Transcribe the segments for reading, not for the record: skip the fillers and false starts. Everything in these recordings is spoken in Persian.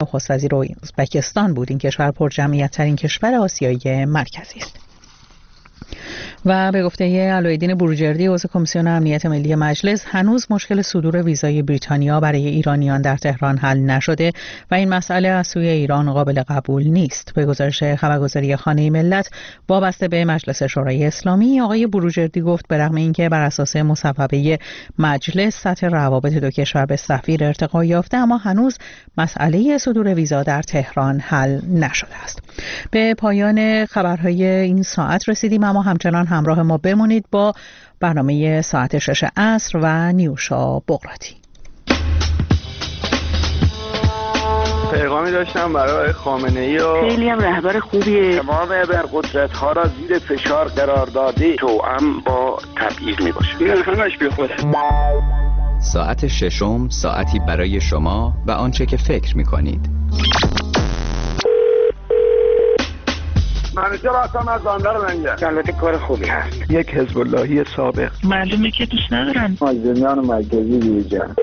نخست وزیر ازبکستان بود. این کشور پرجمعیت ترین کشور آسیایی مرکزی است. و به گفته علایالدین بروجردی عضو کمیسیون امنیت ملی مجلس، هنوز مشکل صدور ویزای بریتانیا برای ایرانیان در تهران حل نشده و این مسئله از سوی ایران قابل قبول نیست. به گزارش خبرگزاری خانه ملت وابسته به مجلس شورای اسلامی، آقای بروجردی گفت به رغم اینکه بر اساس مصوبه مجلس سطح روابط دو کشور به سفیر ارتقا یافته، اما هنوز مسئله صدور ویزا در تهران حل نشده است. به پایان خبرهای این ساعت رسیدیم، اما همچنان همراه ما بمونید با برنامه ساعت 6 عصر و نیوشا بغراتی. پیغامی داشتم برای خامنه‌ای و خیلی هم رهبر خوبیه. تمام ابرقدرت‌ها را زیر فشار قرار داده، توأم با تبعیض میباشه. این همش بی خوده. ساعت ششم، ساعتی برای شما و آنچه که فکر می‌کنید. منوچه راستم از باندر منگه. البته کار خوبی هست. یک حزب اللهی سابق. معلومه که دوست ندارن. مازدمیان مرکزی بیرجان.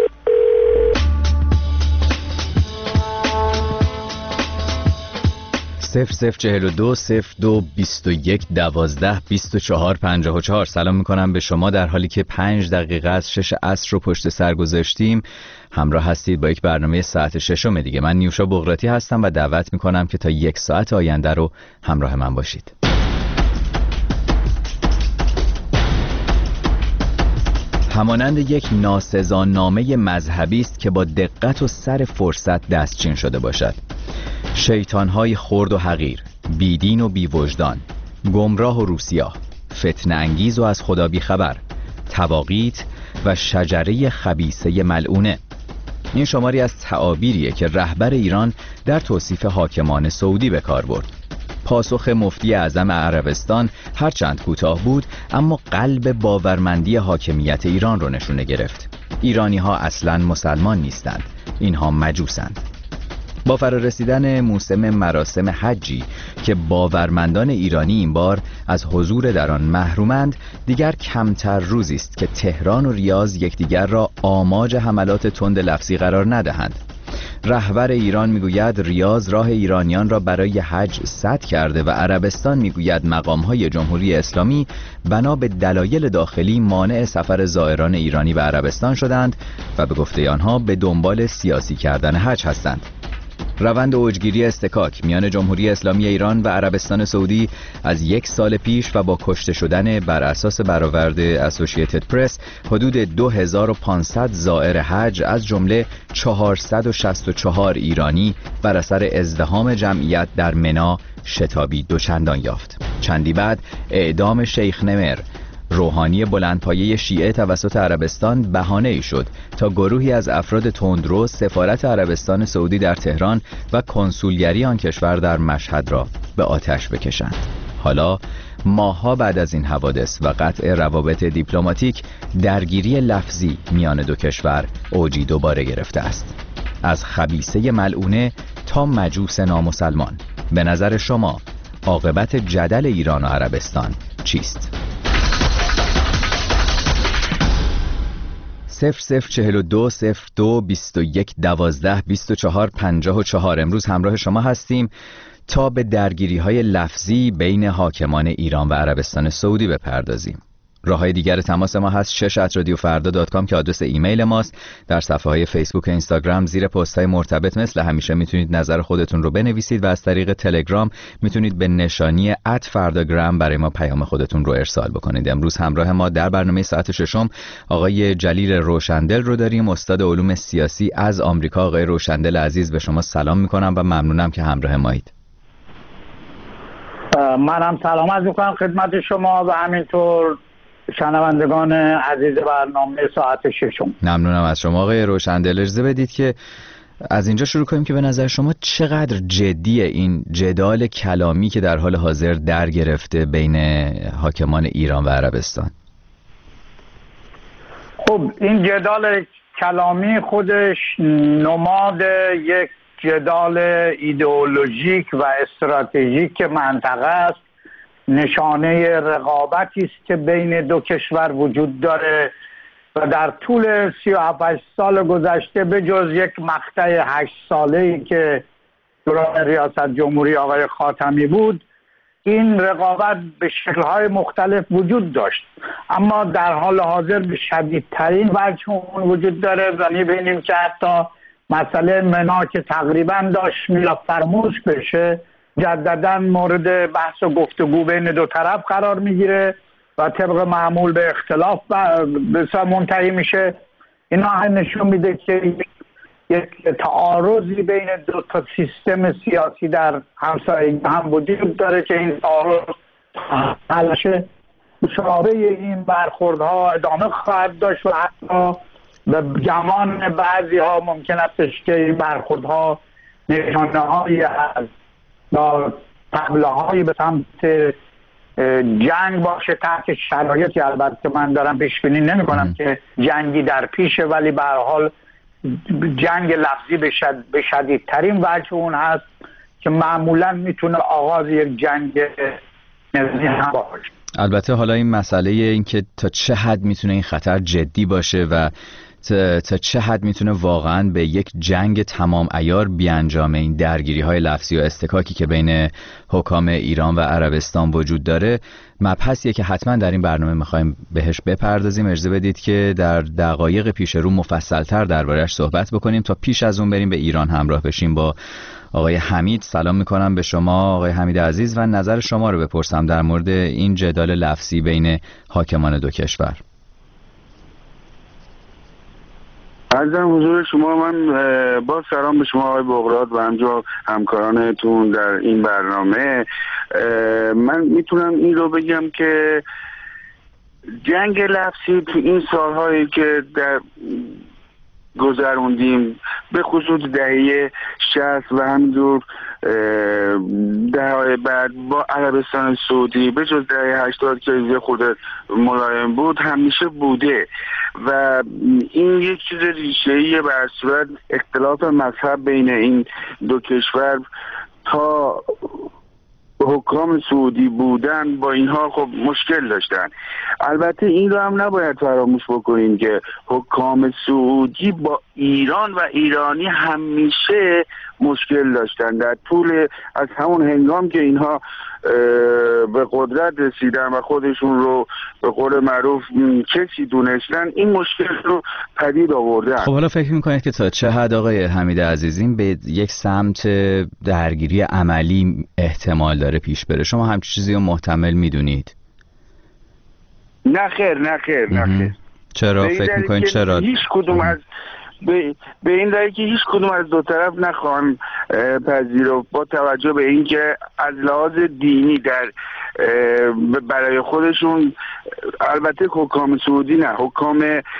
0042 02 21 12 24 54. سلام میکنم به شما در حالی که 5 دقیقه از 6 عصر رو پشت سر گذاشتیم. همراه هستید با یک برنامه ساعت ششم دیگه. من نیوشا بغراتی هستم و دعوت میکنم که تا 1 ساعت آینده رو همراه من باشید. همانند یک ناسزانامه مذهبی است که با دقت و سر فرصت دستچین شده باشد. شیطان‌های خرد و حقیر، بیدین و بیوجدان، گمراه و روسیاه، فتنه انگیز و از خدا بیخبر، تواقیت و شجره خبیثه ملعونه. این شماری از تعابیریه که رهبر ایران در توصیف حاکمان سعودی به کار برد. پاسخ مفتی اعظم عربستان هرچند کوتاه بود، اما قلب باورمندی حاکمیت ایران رو نشونه گرفت. ایرانی ها اصلاً مسلمان نیستند، اینها مجوسند. با فرارسیدن موسم مراسم حجی که باورمندان ایرانی این بار از حضور در آن محرومند، دیگر کمتر روزی است که تهران و ریاض یکدیگر را آماج حملات تند لفظی قرار ندهند. رهبر ایران میگوید ریاض راه ایرانیان را برای حج سد کرده و عربستان میگوید مقام‌های جمهوری اسلامی بنا به دلایل داخلی مانع سفر زائران ایرانی به عربستان شدند و به گفته آنها به دنبال سیاسی کردن حج هستند. روند اوجگیری استکاک میان جمهوری اسلامی ایران و عربستان سعودی از 1 سال پیش و با کشته شدن بر اساس برآورد اسوسییتد پرس حدود 2500 زائر حج از جمله 464 ایرانی بر اثر ازدحام جمعیت در منی شتابی دوچندان یافت. چندی بعد اعدام شیخ نمر، روحانی بلندپایه شیعه توسط عربستان، بهانه‌ای شد تا گروهی از افراد تندرو سفارت عربستان سعودی در تهران و کنسولگری آن کشور در مشهد را به آتش بکشند. حالا ماه‌ها بعد از این حوادث و قطع روابط دیپلماتیک، درگیری لفظی میان دو کشور اوجی دوباره گرفته است. از خبیثه ملعونه تا مجوس نامسلمان، به نظر شما عاقبت جدل ایران و عربستان چیست؟ 0042 02 21 12 24 54. امروز همراه شما هستیم تا به درگیری‌های لفظی بین حاکمان ایران و عربستان سعودی بپردازیم. راه‌های دیگر تماس ما هست 6@radiofarda.com که آدرس ایمیل ماست. در صفحه‌های فیسبوک و اینستاگرام زیر پست‌های مرتبط مثل همیشه میتونید نظر خودتون رو بنویسید و از طریق تلگرام میتونید به نشانی @fardagram برای ما پیام خودتون رو ارسال بکنید. امروز همراه ما در برنامه ساعت ششم آقای جلیل روشندل رو داریم، استاد علوم سیاسی از آمریکا. آقای روشندل عزیز، به شما سلام میکنم و ممنونم که همراه مایید. منم سلام عرض میکنم خدمت شما و همینطور شنوندگان عزیز برنامه ساعت ششم. ممنونم از شما آقای روشندل. اجازه بدید که از اینجا شروع کنیم که به نظر شما چقدر جدیه این جدال کلامی که در حال حاضر در گرفته بین حاکمان ایران و عربستان؟ خب این جدال کلامی خودش نماد یک جدال ایدئولوژیک و استراتژیک منطقه است، نشانه رقابتی است که بین دو کشور وجود داره و در طول 37 سال گذشته به جز یک مقطع 8 ساله‌ای که دوران ریاست جمهوری آقای خاتمی بود، این رقابت به شکل‌های مختلف وجود داشت، اما در حال حاضر به شدیدترین وجه اون وجود داره و می‌بینیم که حتی مسئله منا که تقریبا داشت میلا فراموش بشه، جدداً مورد بحث و گفتگو بین دو طرف قرار میگیره و طبق معمول به اختلاف بسیار منتهی میشه. اینا هم نشون میده که یک تعارضی بین دو تا سیستم سیاسی در همسایگی هم وجود داره که این تعارض حلشه مشابه این برخوردها ادامه خواهد داشت و حتی به گمان بعضی ها ممکن است که این برخوردها نشانه هایی از طبله هایی به سمت جنگ باشه تحت شرایطی. البته من دارم پیش بینی نمی کنم که جنگی در پیشه، ولی به هر حال جنگ لفظی به شدیدترین وجه اون هست که معمولا میتونه آغاز یک جنگ نظامی هم باشه. البته حالا این مسئله این که تا چه حد میتونه این خطر جدی باشه و تا چه حد میتونه واقعا به یک جنگ تمام عیار بیانجامه، این درگیری های لفظی و استکاکی که بین حکام ایران و عربستان وجود داره، مبحثیه که حتما در این برنامه میخوایم بهش بپردازیم. اجازه بدید که در دقایق پیش رو مفصلتر درباره‌اش صحبت بکنیم. تا پیش از اون بریم به ایران همراه بشیم با آقای حمید. سلام میکنم به شما آقای حمید عزیز و نظر شما رو بپرسم در مورد این جدال لفظی بین حاکمان دو کشور. عرضم حضور شما، من با سلام به شما آقای بغراد و همجا همکارانتون در این برنامه. من میتونم این رو بگم که جنگ لفظی تو این سالهایی که در گذروندیم، به خصوص دهه 60 و همینجور دههای بعد با عربستان سعودی، به جز دهه 80 که خود ملایم بود، همیشه بوده و این یک چیز ریشه‌ایه. بر صورت اختلاف مذهب بین این دو کشور تا حکام سعودی بودن با اینها خب مشکل داشتن. البته این رو هم نباید فراموش بکنیم که حکام سعودی با ایران و ایرانی همیشه مشکل داشتن در طول از همون هنگام که اینها به قدرت رسیدن و خودشون رو به قول معروف کسی دونستن، این مشکل رو پدید آوردن. خب حالا فکر میکنید که تا چه حد آقای حمید عزیزی به یک سمت درگیری عملی احتمال داره پیش بره؟ شما همچین چیزی رو محتمل میدونید؟ نه خیر. چرا فکر میکنید؟ چرا؟ هیچ کدوم از به این دلیل که هیچ کدوم از دو طرف نخواهن پذیرفت، با توجه به اینکه از لحاظ دینی در برای خودشون، البته حکام سعودی نه، حکام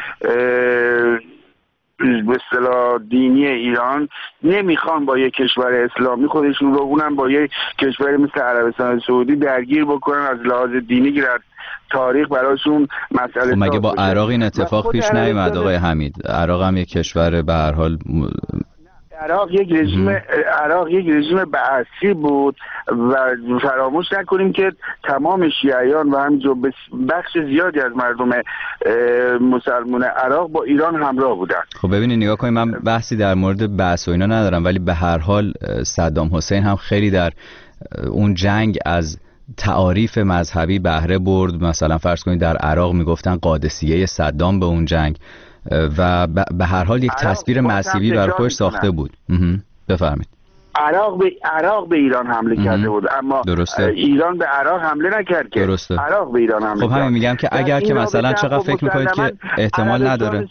به اصطلاح دینی ایران نمیخوان با یک کشور اسلامی خودشون رو، اونم با یک کشوری مثل عربستان سعودی، درگیر بکنن از لحاظ دینی که در تاریخ براشون مسئله. خب مگه با عراق این اتفاق پیش نیومد آقای حمید؟ عراق هم یک کشور به هر حال، عراق یک رژیم بعثی بود و فراموش نکنیم که تمام شیعیان و همینجور بخش زیادی از مردم مسلمان عراق با ایران همراه بودن. خب ببینید نگاه کنید، من بحثی در مورد بحث و اینا ندارم، ولی به هر حال صدام حسین هم خیلی در اون جنگ از تعاریف مذهبی بهره برد. مثلا فرض کنید در عراق میگفتن قادسیه صدام به اون جنگ و به هر حال یک تصویر مذهبی برای خودش ساخته بود. بفرمایید. عراق به ایران حمله کرده بود، اما درسته. ایران به عراق حمله نکرد که. درسته. عراق به ایران حمله کرد. خب همین میگم که اگر که مثلا چقدر فکر میکنید که احتمال نداره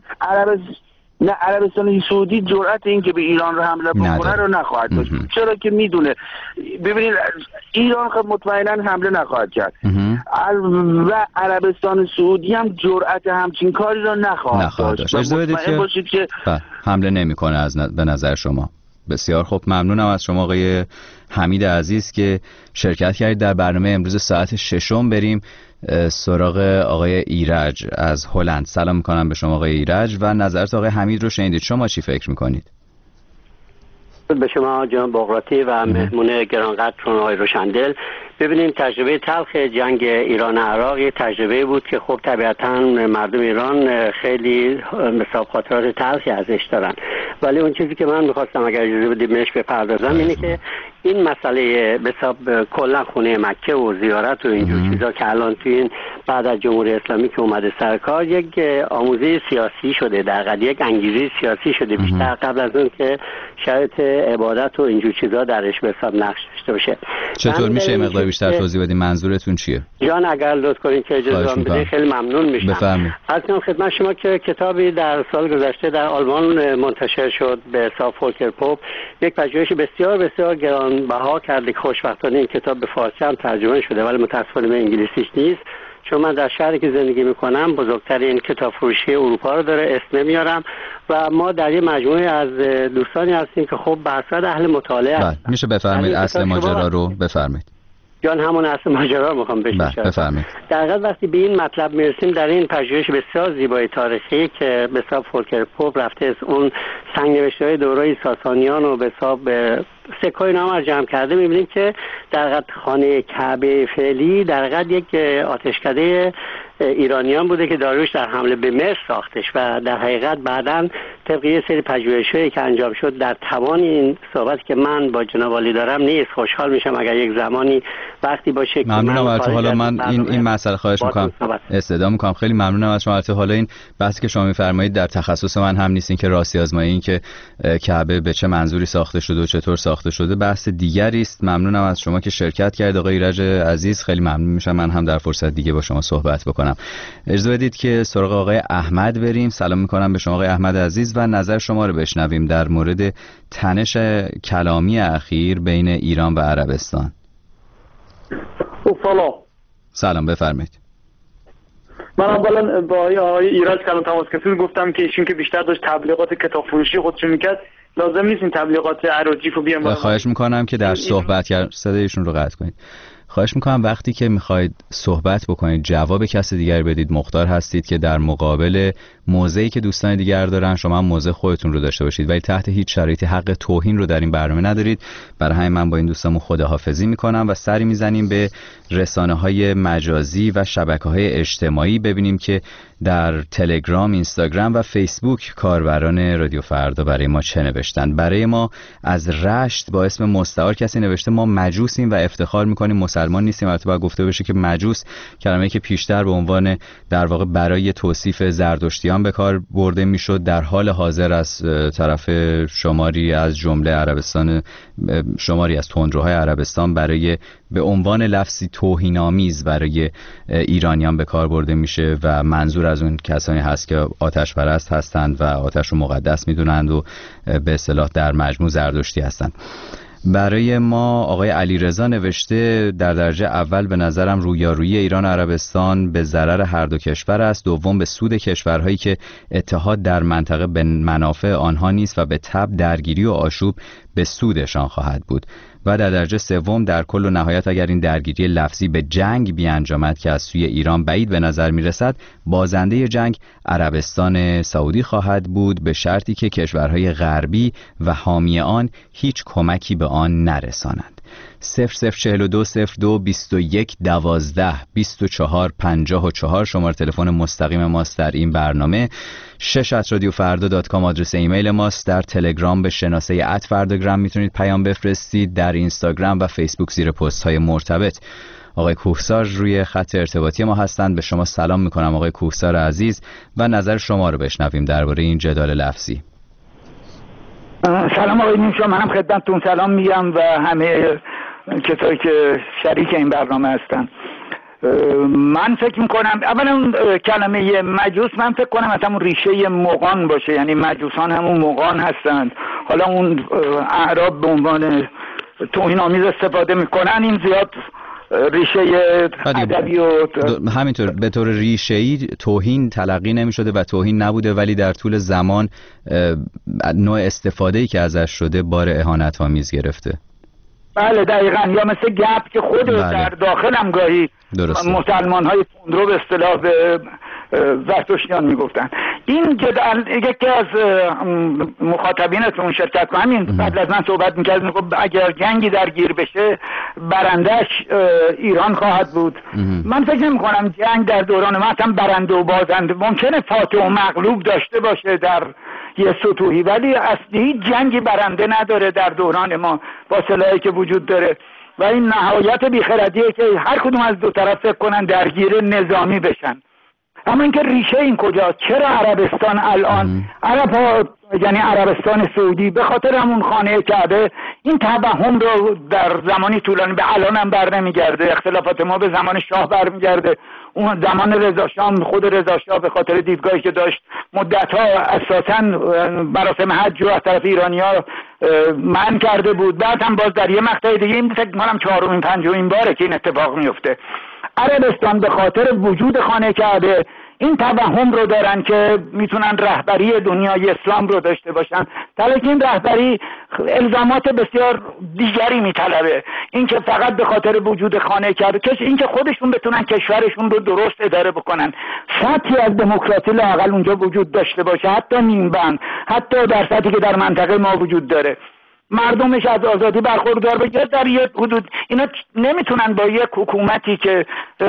عربستان سعودی جرأت این که به ایران رو حمله بکنه رو نخواهد داشت، چرا که میدونه. ببینید ایران خب مطمئنا حمله نخواهد کرد و عربستان سعودی هم جرأت همچین کاری رو نخواهد داشت. اجازه بدید که حمله نمیکنه به نظر شما. بسیار خوب، ممنونم از شما آقای حمید عزیز که شرکت کردید در برنامه امروز ساعت 6. بریم سراغ آقای ایرج از هلند. سلام میکنم به شما آقای ایرج و نظرت آقای حمید رو شنیدید. شما چی فکر میکنید؟ به شما جناب بغراتی و مهمون گرانقدرتون آقای روشندل. ببینید تجربه تلخ جنگ ایران و عراق یه تجربه بود که خب طبیعتاً مردم ایران خیلی مثلا خاطرات تلخی ازش دارن، ولی اون چیزی که من می‌خواستم اگر اجازه بدید بهش بپردازم اینه که این مسئله مثلا کلا خونه مکه و زیارت و اینجور چیزا که الان تو این بعد از جمهوری اسلامی که اومده سر کار یک آموزه سیاسی شده، در واقع یک انگیزه سیاسی شده، بیشتر قبل از اون که شرط عبادت و اینجور چیزا درش به حساب نقش داشته باشه. چطور میشه مقدار بیشتر توضیح بدید؟ منظورتون چیه؟ جان اگر لطف کنید که اجازه بدید خیلی ممنون میشم. بفرمایید. از خدمت شما که کتابی در سال گذشته در آلمان منتشر شد به حساب فولکر پوپ، یک پژوهش بسیار بسیار گرانبها کرده که خوشبختانه این کتاب به فارسی هم ترجمه شده ولی متاسفانه به انگلیسیش نیست، چون من در شهری که زندگی میکنم بزرگترین کتاب فروشی اروپا رو داره، اسم نمیارم، و ما در یه مجموعه از دوستانی هستیم که خب به حسب اهل مطالعه هستن. میشه بفرمایید اصل ماجرا رو بفرمایید؟ جان همون اصل ماجرا رو میخوام بشنوم. بفرمایید. در واقع وقتی به این مطلب میرسیم در این پژوهش بسیار زیبای تاریخی که به حساب فولکر پوپ رفته از اون سنگ‌نوشته‌های دوره ساسانیان و به حساب سکای نام رو جمع کرده، میبینیم که در واقع خانه کعبه فعلی در واقع یک آتشکده ایرانیان بوده که داریوش در حمله به مصر ساختش و در حقیقت بعداً طبق یه سری پژوهش‌هایی که انجام شد در توان این صحبتی که من با جناب عالی دارم نیست. خوشحال میشم اگر یک زمانی وقتی باشه. ممنونم از تو. حالا من این مسئله خواهش میکنم استدعا میکنم، خیلی ممنونم از شما. حالا این بحثی که شما میفرمایید در تخصص من هم نیست، این که راستی آزمایی این که کعبه به چه منظوری ساخته شده و چطور ساخته شده بحث دیگری است. ممنونم از شما که شرکت کردید آقای ایرج عزیز، خیلی ممنون میشم من هم در فرصت دیگه با شما صحبت بکنم. اجازه بدید که سراغ آقای احمد بریم. سلام میکنم به شما آقای احمد عزیز و نظر شما رو بشنویم در مورد تنش کلامی اخیر بین ایران و عربستان. سلام بفرمایید. من اولا با آقای ایرج کلام تماس گرفتم، گفتم که ایشون که بیشتر داشت تبلیغات کتاب فروشی خودش میکرد، لازم نیست این تبلیغات عراجیف رو بیام. خواهش میکنم که در صحبت صدای ایشون رو قطع کنید. خواهش میکنم وقتی که میخواید صحبت بکنید جواب کسی دیگر بدید. مختار هستید که در مقابل موضعی که دوستان دیگر دارن شما هم موضع خودتون رو داشته باشید، ولی تحت هیچ شرایطی حق توهین رو در این برنامه ندارید. برای همین من با این دوستامون خداحافظی میکنم و سری میزنیم به رسانه‌های مجازی و شبکه‌های اجتماعی. ببینیم که در تلگرام، اینستاگرام و فیسبوک کاربران رادیو فردا برای ما چه نوشتن. برای ما از رشت با اسم مستعار کسی نوشته ما مجوسیم و افتخار میکنیم مسلمان نیستیم. البته باید گفته بشه که مجوس کلمه‌ای که پیشتر به عنوان در واقع برای توصیف زرتشتیان به کار برده میشد، در حال حاضر از طرف شماری از جمله عربستان، شماری از تندروهای عربستان برای به عنوان لفظی توهین‌آمیز برای ایرانیان به کار برده میشه و منظور از اون کسانی هست که آتش پرست هستند و آتش رو مقدس میدونند و به اصطلاح در مجموع زرتشتی هستند. برای ما آقای علیرضا نوشته در درجه اول به نظرم رویارویی ایران و عربستان به ضرر هر دو کشور است، دوم به سود کشورهایی که اتحاد در منطقه به منافع آنها نیست و به تبع درگیری و آشوب به سودشان خواهد بود، و در درجه سوم در کل و نهایت اگر این درگیری لفظی به جنگ بیانجامد که از سوی ایران بعید به نظر میرسد، بازنده جنگ عربستان سعودی خواهد بود به شرطی که کشورهای غربی و حامی آن هیچ کمکی به آن نرسانند. 0042 02 21 12 24 54 شماره تلفن مستقیم ماست در این برنامه. 6@radiofarda.com آدرس ایمیل ماست. در تلگرام به شناسه @فرداگرام میتونید پیام بفرستید. در اینستاگرام و فیسبوک زیر پست های مرتبط آقای کوهسار روی خط ارتباطی ما هستند. به شما سلام میکنم آقای کوهسار عزیز و نظر شما رو بشنویم درباره این جدال لفظی. سلام آقای نیمشا، منم خدمتتون سلام میگم و همه کسایی که شریک این برنامه هستن. من فکر میکنم اولا کلمه مجوس من فکر کنم مثلا ریشه مغان باشه، یعنی مجوسان همون مغان هستند. حالا اون اعراب به عنوان توهین‌آمیز استفاده میکنن، این زیاد ریشه ادبی و همینطور به طور ریشه‌ای توهین تلقی نمی‌شده و توهین نبوده، ولی در طول زمان نوع استفاده‌ای که ازش شده بار اهانت‌آمیز گرفته. بله دقیقاً، یا مثل گپ که خود در داخل هم گاهی مسلمان‌های تندرو به اصطلاح به زرتشتیان میگفتن. این جدل یکی از مخاطبینتون شرکت کنم همین بعد از من صحبت میکرد، میگفت اگر جنگی درگیر بشه برندش ایران خواهد بود. من فکر نمی‌کنم جنگ در دوران ما اصلا برنده و بازنده، ممکنه فاتح و مغلوب داشته باشه در یه سطوحی، ولی اصلی جنگی برنده نداره در دوران ما با سلاحی که وجود داره و این نهایت بیخردیه که هر کدوم از دو طرف فکر کنن درگیر نظامی بشن. اما اینکه ریشه این کجاست؟ چرا عربستان الان یعنی عربستان سعودی به خاطر همون خانه کعبه این توهم رو در زمانی طولانی به الان هم بر نمیگرده، اختلافات ما به زمان شاه برمیگرده، اون زمان رضا شاه، خود رضا شاه به خاطر دیدگاهی که داشت مدت‌ها اساساً مراسم حج رو از طرف ایرانی‌ها منع کرده بود. بعد هم باز در یه مقطع دیگه این فکر می‌کنم 4مین 5مین باره که این اتفاق میفته. عربستان به خاطر وجود خانه کعبه این توهم رو دارن که میتونن رهبری دنیای اسلام رو داشته باشن، در حالی که این رهبری الزامات بسیار دیگری میطلبه. این که فقط به خاطر وجود خانه کعبه، این که خودشون بتونن کشورشون رو درست اداره بکنن، سطحی از دموکراسی لااقل اونجا وجود داشته باشه، حتی نیمبند، حتی در سطحی که در منطقه ما وجود داره، مردمش از آزادی برخوردار بشه در یک حدود. اینا نمیتونن با یک حکومتی که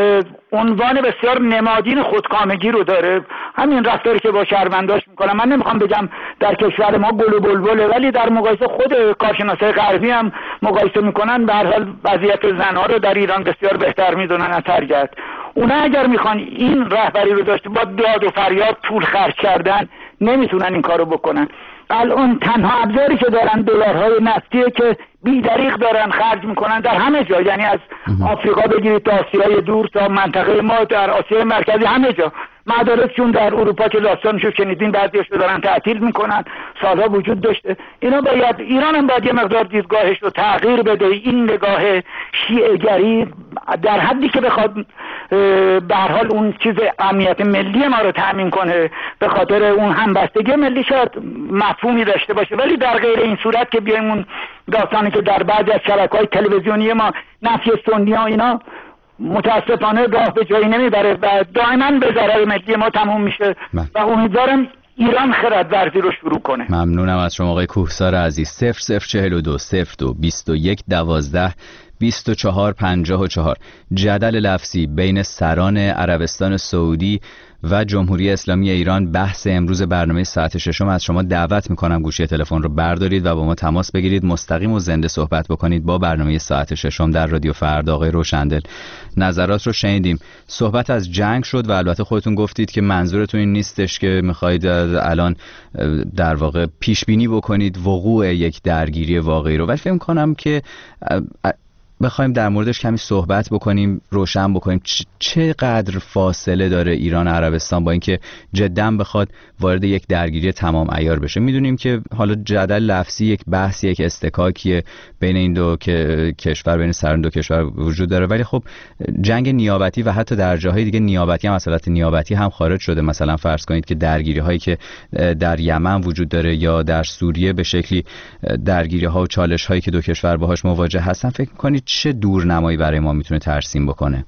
عنوان بسیار نمادین خودکامگی رو داره، همین رفتاری که با شهرونداش میکنن، من نمیخوام بگم در کشور ما گل و بلبله، ولی در مقایسه خود کارشناسای غربی هم مقایسه میکنن، به هر حال وضعیت زنها رو در ایران بسیار بهتر میدونن از هرگز. اونا اگر میخوان این رهبری رو داشته با داد و فریاد پول خرج کردن نمیتونن این کارو بکنن. الان تنها ابزاری که دارن دلارهای نفتیه که بی‌دریغ دارن خرج میکنن در همه جا، یعنی از آفریقا بگیرید تا آسیای دور تا منطقه ما در آسیای مرکزی، همه جا. مدارسشون در اروپا که داستانشو شنیدین بعضیاشو دارن تعطیل میکنن، سالها وجود داشته. اینا باید، ایران هم باید یه مقدار دیدگاهش رو تغییر بده. این نگاه شیعه‌گری در حدی که بخواد به هر حال اون چیز امنیت ملی ما رو تامین کنه، به خاطر اون همبستگی ملی شاید مفهومی داشته باشه، ولی در غیر این صورت که بیایم اون داستانی که در بعضی از شبکه‌های تلویزیونی ما نفی سنی ها اینا متاسفانه راه به جایی نمیبره و دائما به ضرر ملی ما تموم میشه و امیدوارم ایران خرد ورزی رو شروع کنه. ممنونم از شما آقای کوهسار عزیز. 0042 02 21 12 24 54 جدل لفظی بین سران عربستان سعودی و جمهوری اسلامی ایران، بحث امروز برنامه ساعت ششم. از شما دعوت میکنم گوشی تلفن رو بردارید و با ما تماس بگیرید، مستقیم و زنده صحبت بکنید با برنامه ساعت ششم در رادیو فردا. آقای روشندل، نظرات رو شنیدیم. صحبت از جنگ شد و البته خودتون گفتید که منظورتون این نیستش که میخواید الان در واقع پیش بینی بکنید وقوع یک درگیری واقعی رو، ولی فکر کنم که بخوایم در موردش کمی صحبت بکنیم، روشن بکنیم چقدر فاصله داره ایران و عربستان با اینکه جدا بخواد وارد یک درگیری تمام عیار بشه. میدونیم که حالا جدل لفظی، یک بحث، یک استکاکی بین این دو کشور، بین سران دو کشور وجود داره، ولی خب جنگ نیابتی و حتی در جاهای دیگه نیابتی هم، مسئله نیابتی هم خارج شده. مثلا فرض کنید که درگیری هایی که در یمن وجود داره یا در سوریه به شکلی درگیری ها و چالش هایی که دو کشور باهاش مواجه هستن، فکر می‌کنید چه دورنمایی برای ما میتونه ترسیم بکنه؟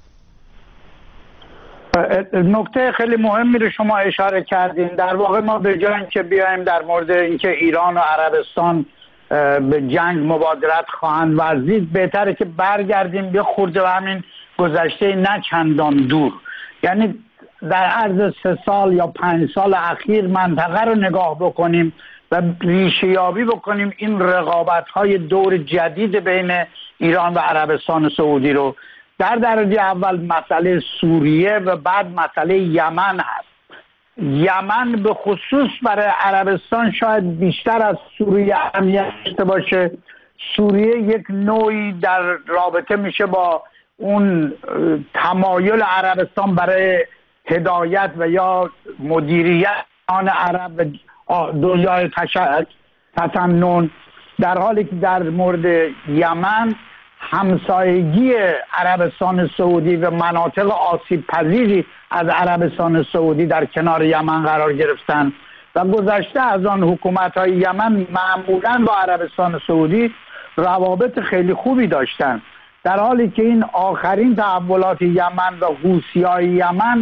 نکته خیلی مهمی رو شما اشاره کردین. در واقع ما به جای اینکه بیایم در مورد اینکه ایران و عربستان به جنگ مبادرت خواهند ورزید، بهتره که برگردیم به خورده و همین گذشته نه چندان دور، یعنی در عرض 3 سال یا 5 سال اخیر منطقه رو نگاه بکنیم و ریشه یابی بکنیم این رقابت‌های دور جدید بین ایران و عربستان سعودی رو. در درجه اول مسئله سوریه و بعد مسئله یمن هست. یمن به خصوص برای عربستان شاید بیشتر از سوریه اهمیت داشته باشه. سوریه یک نوعی در رابطه میشه با اون تمایل عربستان برای هدایت و یا مدیریت آن عرب و دنیای تسنن، در حالی که در مورد یمن همسایگی عربستان سعودی و مناطق آسیب پذیری از عربستان سعودی در کنار یمن قرار گرفتن و گذشته از آن حکومت‌های یمن معمولاً با عربستان سعودی روابط خیلی خوبی داشتن، در حالی که این آخرین تحولات یمن و حوثی‌های یمن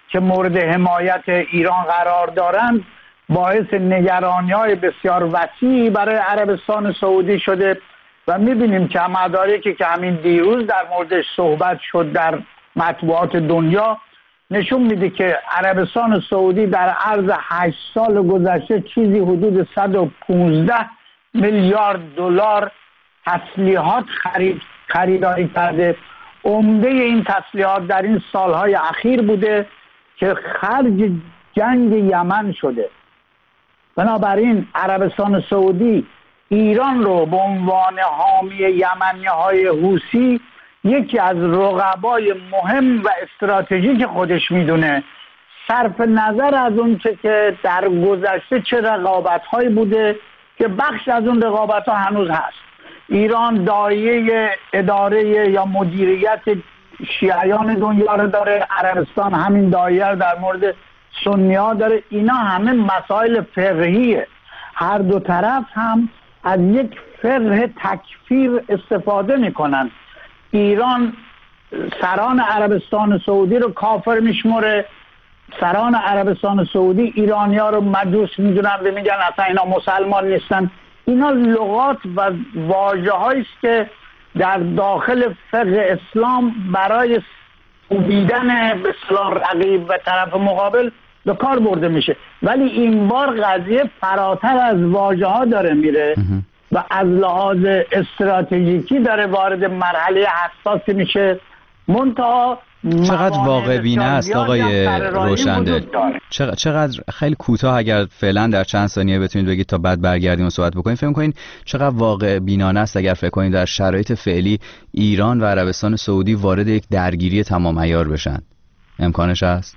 که مورد حمایت ایران قرار دارند باعث نگرانی‌های بسیار وسیعی برای عربستان سعودی شده و می‌بینیم که مدارکی که همین دیروز در موردش صحبت شد در مطبوعات دنیا نشون میده که عربستان سعودی در عرض 8 سال گذشته چیزی حدود 115 میلیارد دلار تسلیحات خریداری کرده. عمده این تسلیحات در این سالهای اخیر بوده که خرج جنگ یمن شده. بنابراین عربستان سعودی ایران رو به عنوان حامی یمنی‌های حوثی یکی از رقبای مهم و استراتژیک خودش میدونه، صرف نظر از اون که در گذشته چه رقابت‌هایی بوده که بخش از اون رقابت‌ها هنوز هست. ایران دایه اداره یا مدیریت شیعیان دنیا رو داره، عربستان همین دایه رو در مورد سنی‌ها داره. اینا همه مسائل فقهیه. هر دو طرف هم از یک فقه تکفیر استفاده میکنن. ایران سران عربستان سعودی رو کافر میشمره، سران عربستان سعودی ایرانی‌ها رو مجوس میدونن و میگن اصلا اینا مسلمان نیستن. اینا لغات و واژه‌هایی است که در داخل فقه اسلام برای کوبیدن به اصطلاح رقیب و طرف مقابل به کار برده میشه، ولی این بار قضیه فراتر از واژه‌ها داره میره و از لحاظ استراتژیکی داره وارد مرحله حساسی میشه. منتها چقدر واقع بینه است آقای روشندل؟ چقدر خیلی کوتاه اگر فعلا در چند ثانیه بتونید بگید تا بعد برگردیم و صحبت بکنیم، فکر می‌کنین چقدر واقع بینانه است اگر فکر کنید در شرایط فعلی ایران و عربستان سعودی وارد یک درگیری تمام عیار بشن؟ امکانش هست؟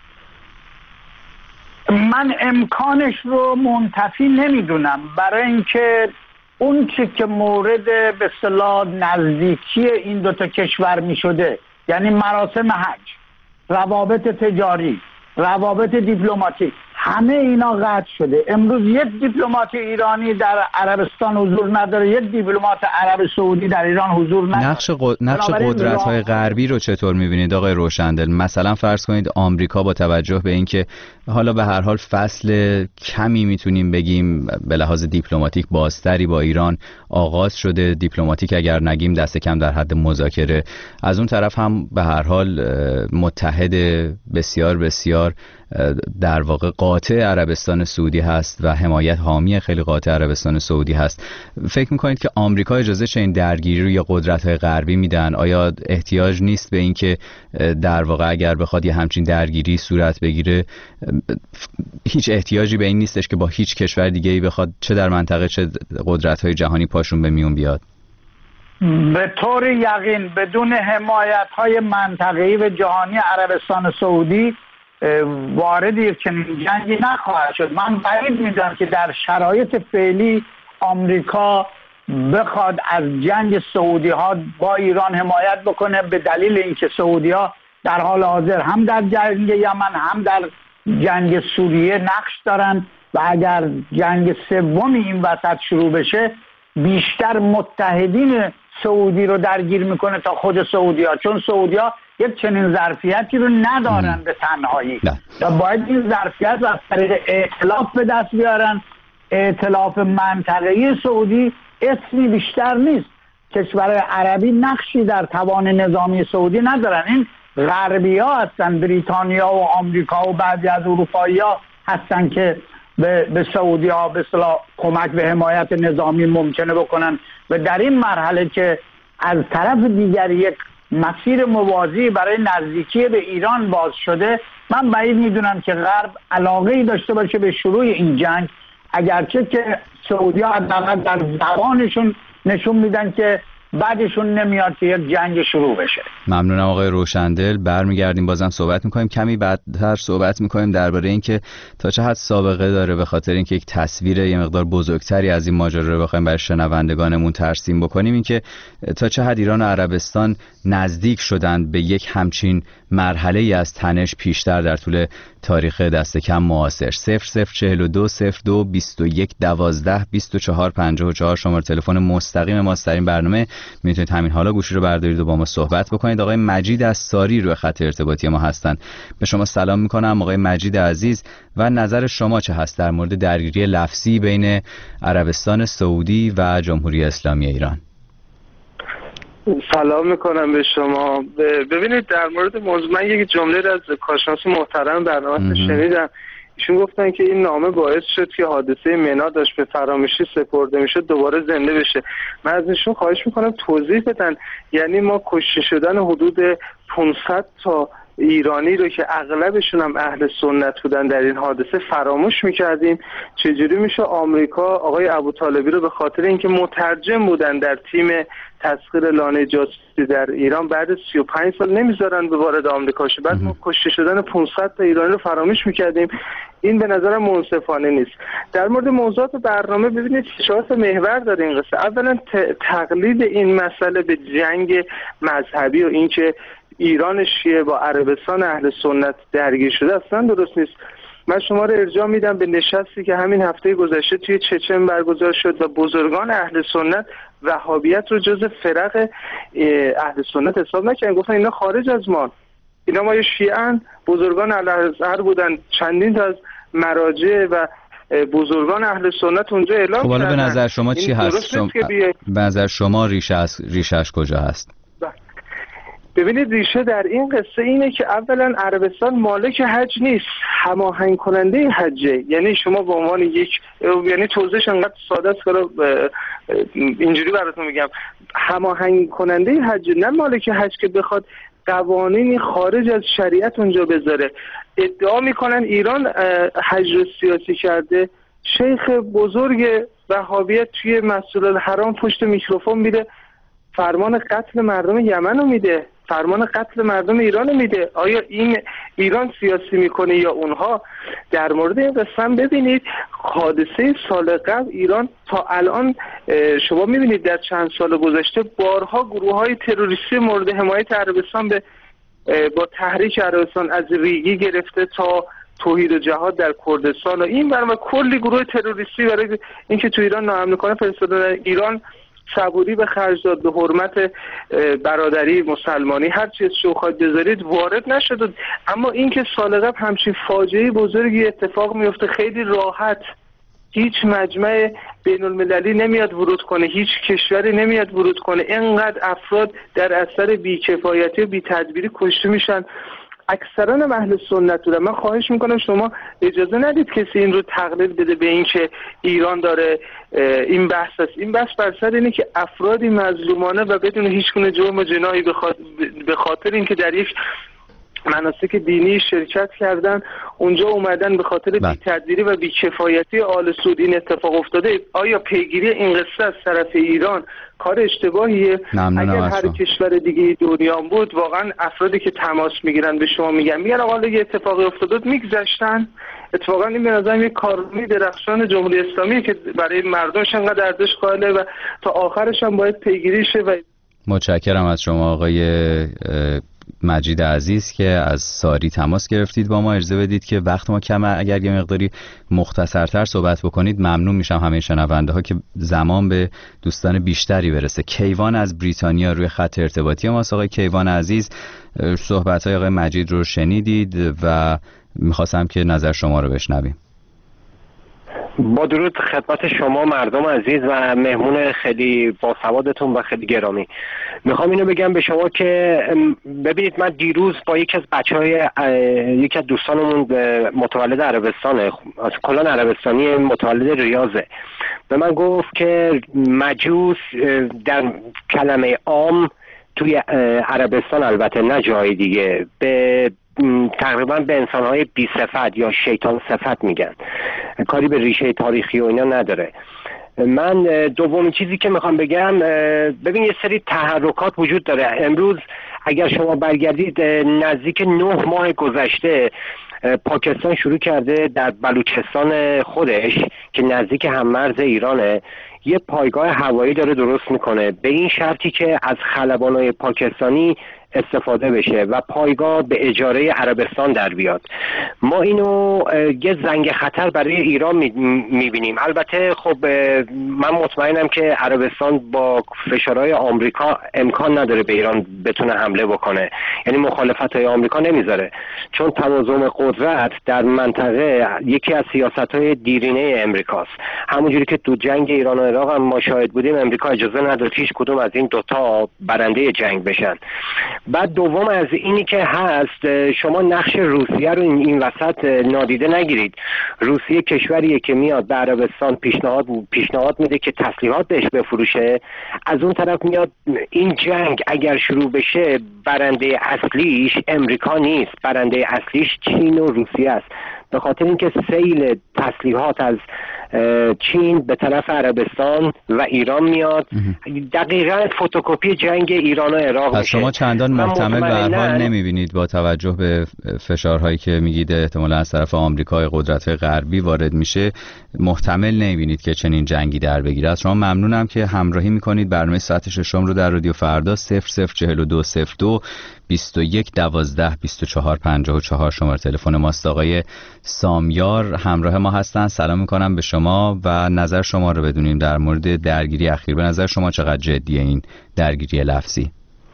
من امکانش رو منتفی نمیدونم، برای اینکه اون چی که مورد به اصطلاح نزدیکی این دوتا کشور می شده، یعنی مراسم حج، روابط تجاری، روابط دیپلماتیک، همه اینا قطع شده. امروز یک دیپلمات ایرانی در عربستان حضور نداره، یک دیپلمات عرب سعودی در ایران حضور نداره. نقش قدرت‌های غربی رو چطور می‌بینید آقای روشندل؟ مثلا فرض کنید آمریکا با توجه به اینکه حالا به هر حال فصل کمی میتونیم بگیم به لحاظ دیپلماتیک بازتری با ایران آغاز شده، دیپلماتیک اگر نگیم دست کم در حد مذاکره، از اون طرف هم به هر حال متحد بسیار بسیار در واقع قاطع عربستان سعودی هست و حمایت حامی خیلی قاطع عربستان سعودی هست. فکر میکنید که آمریکا اجازه چه این درگیری رو یا قدرت‌های غربی میدن؟ آیا احتیاج نیست به این که در واقع اگر بخواد یه همچین درگیری صورت بگیره هیچ احتیاجی به این نیستش که با هیچ کشور دیگه‌ای بخواد چه در منطقه چه قدرت‌های جهانی پاشون به میون بیاد؟ به طور یقین بدون حمایت‌های منطقه‌ای و جهانی عربستان سعودی وارد یک چنین جنگی نخواهد شد. من بعید میدونم که در شرایط فعلی آمریکا بخواد از جنگ سعودی ها با ایران حمایت بکنه، به دلیل اینکه سعودی ها در حال حاضر هم در جنگ یمن هم در جنگ سوریه نقش دارن و اگر جنگ سومی این وسط شروع بشه بیشتر متحدین سعودی رو درگیر میکنه تا خود سعودی ها، چون سعودی ها یک چنین ظرفیتی رو ندارن به تنهایی و باید این ظرفیت رو از طریق ائتلاف به دست بیارن. ائتلاف منطقه‌ای سعودی اسمی بیشتر نیست. کشورهای عربی نقشی در توان نظامی سعودی ندارن. این غربی ها هستن، بریتانیا و آمریکا و بعضی از اروپایی ها هستن که به سعودی ها به اصطلاح کمک به حمایت نظامی ممکنه بکنن و در این مرحله که از طرف دیگر یک مسیر موازی برای نزدیکی به ایران باز شده، من بعید میدونم که غرب علاقه‌ای داشته باشه به شروع این جنگ، اگرچه که سعودی‌ها در زبانشون نشون میدن که بعدشون نمیاد که یک جنگ شروع بشه. ممنونم آقای روشندل. برمیگردیم بازم صحبت میکنیم، کمی بعدتر صحبت میکنیم درباره اینکه تا چه حد سابقه داره، به خاطر اینکه یک تصویر یه مقدار بزرگتری از این ماجرا رو بخوایم برای شنوندگانمون ترسیم بکنیم، اینکه تا چه حد ایران و عربستان نزدیک شدند به یک همچین مرحله از تنش پیشتر در طول تاریخ دست کم معاصر. 0042 02 21 12 24 54 شماره تلفن مستقیم ماست در این برنامه. میتونید همین حالا گوشی رو بردارید و با ما صحبت بکنید. آقای مجید از ساری روی خط ارتباطی ما هستن. به شما سلام میکنم آقای مجید عزیز و نظر شما چه هست در مورد درگیری لفظی بین عربستان سعودی و جمهوری اسلامی ایران؟ سلام میکنم به شما. ببینید در مورد موضوع من یک جمله از کارشناس محترم برنامه شنیدم. ایشون گفتن که این نامه باعث شد که حادثه منا داشت به فراموشی سپرده میشد دوباره زنده بشه. من از ایشون خواهش میکنم توضیح بدن، یعنی ما کشته شدن حدود 500 تا ایرانی رو که اغلبشون هم اهل سنت بودن در این حادثه فراموش میکردیم؟ چجوری میشه آمریکا آقای ابوطالبی رو به خاطر اینکه مترجم بودن در تیم تسخیر لانه جاسوسی در ایران بعد 35 سال نمیذارن به وارد آمریکا شه؟ بعد ما کشته شدن 500 تا ایرانی رو فراموش میکردیم. این به نظرم منصفانه نیست. در مورد موضوعات برنامه ببینید 4 محور داره این قصه. اولا تقلید این مسئله به جنگ مذهبی و اینکه ایران شیعه با عربستان اهل سنت درگیر شده اصلا درست نیست. من شما رو ارجاع میدم به نشستی که همین هفته گذشته توی چچن برگزار شد و بزرگان اهل سنت وهابیت رو جز فرق اهل سنت حساب نکردن، گفتن اینا خارج از ما، اینا ما شیعه‌ان. بزرگان الازهر بودن، چندین تا از مراجع و بزرگان اهل سنت اونجا اعلام کردن. خب حالا به نظر شما چی هست؟ به نظر شما ریشه‌اش کجا هست؟ ببینید ریشه در این قصه اینه که اولا عربستان مالک حج نیست، هماهنگ کننده حجه. یعنی شما به عنوان یعنی توضیحش انقدر ساده است که اینجوری براتون میگم، هماهنگ کننده حج، نه مالک حج که بخواد قوانینی خارج از شریعت اونجا بذاره. ادعا میکنن ایران حج رو سیاسی کرده. شیخ بزرگ وهابیت توی مسجد الحرام پشت میکروفون میده فرمان قتل مردم یمن رو میده، فرمان قتل مردم ایران رو میده. آیا این ایران سیاسی میکنه یا اونها؟ در مورد این قسم ببینید حادثه سال قبل ایران تا الان شما میبینید در چند سال گذشته بارها گروه‌های تروریستی مورد حمایت عربستان با تحریک عربستان از ریگی گرفته تا توحید و جهاد در کردستان و این برای کلی گروه تروریستی برای اینکه تو ایران ناامن کنه فرستادن. ایران صبوری به خرج داد، به حرمت برادری مسلمانی هر چیز شو خواهد بذارید وارد نشد. اما اینکه سال قبل همچین فاجعه بزرگی اتفاق میفته خیلی راحت، هیچ مجمع بین المللی نمیاد ورود کنه، هیچ کشوری نمیاد ورود کنه، اینقدر افراد در اثر بیکفایتی و بی‌تدبیری کشته میشن. اکثرا اهل سنت بودن. من خواهش میکنم شما اجازه ندید کسی این رو تقلیل بده به این که ایران داره این بحث است. این بحث بر سر اینه که افرادی مظلومانه و بدون هیچ گونه جرم و جناحی به خاطر اینکه در یک مناسک دینی شرکت کردن اونجا اومدن به خاطر بی‌تدبیری و بی‌کفایتی آل سعود این اتفاق افتاده. آیا پیگیری این قصه از طرف ایران کار اشتباهیه؟ اگر هر کشور دیگه دنیا بود واقعا افرادی که تماس میگیرن به شما میگن آقا یه اتفاقی افتاد میگذشتن. اتفاقا این به نظرم یک کارنامه درخشان جمهوری اسلامی که برای مردمش انقدر ارزش قائله و تا آخرش هم باید پیگیری شه. و متشکرم از شما آقای مجید عزیز که از ساری تماس گرفتید با ما. اجازه بدید که وقت ما کمه، اگر یه مقداری مختصرتر صحبت بکنید ممنون میشم. همه شنونده ها که زمان به دوستان بیشتری برسه. کیوان از بریتانیا روی خط ارتباطی ماست. آقای کیوان عزیز صحبت های آقای مجید رو شنیدید و میخواستم که نظر شما رو بشنویم. با درود خدمت شما مردم عزیز و مهمون خیلی باسوادتون و خیلی گرامی. میخوام اینو بگم به شما که ببینید من دیروز با یکی از دوستانمون متولد عربستانه، از کلان عربستانی متولد ریاضه، به من گفت که مجوس در کلمه عام توی عربستان، البته نه جای دیگه، به تقریبا به انسانهای بی صفت یا شیطان صفت میگن، کاری به ریشه تاریخی و اینا نداره. من دومین چیزی که میخوام بگم، ببین یه سری تحرکات وجود داره. امروز اگر شما برگردید نزدیک 9 ماه گذشته پاکستان شروع کرده در بلوچستان خودش که نزدیک هممرز ایرانه یه پایگاه هوایی داره درست میکنه، به این شرطی که از خلبانای پاکستانی استفاده بشه و پایگاه به اجاره عربستان در بیاد. ما اینو یه زنگ خطر برای ایران میبینیم. البته خب من مطمئنم که عربستان با فشارهای آمریکا امکان نداره به ایران بتونه حمله بکنه، یعنی مخالفت‌های آمریکا نمیذاره، چون توازن قدرت در منطقه یکی از سیاست‌های دیرینه امریکاست. همونجوری که تو جنگ ایران و عراق هم ما شاهد بودیم، امریکا اجازه نداد هیچ کدوم از این دوتا برنده جنگ بشن. بعد دوم از اینی که هست، شما نقش روسیه رو این وسط نادیده نگیرید. روسیه کشوریه که میاد به عربستان پیشنهاد میده که تسلیحات بهش بفروشه، از اون طرف میاد این جنگ اگر شروع بشه برنده اصلیش امریکا نیست، برنده اصلیش چین و روسیه است، به خاطر اینکه سیل تسلیحات از چین به طرف عربستان و ایران میاد، دقیقاً فتوکپی جنگ ایران و عراق میشه. شما چندان محتمل به هر حال نمیبینید با توجه به فشارهایی که میگید احتمالاً از طرف آمریکا قدرت‌های غربی وارد میشه، محتمل نمیبینید که چنین جنگی در بگیره. از شما ممنونم که همراهی میکنید. برنامه ساعت ششم رو در رادیو فردا 004202 21 12 24 54 شماره تلفن ماست. آقای سامیار همراه ما هستن. سلام میکنم به شما و نظر شما رو بدونیم در مورد درگیری اخیر. به نظر شما چقدر جدیه این درگیری لفظی؟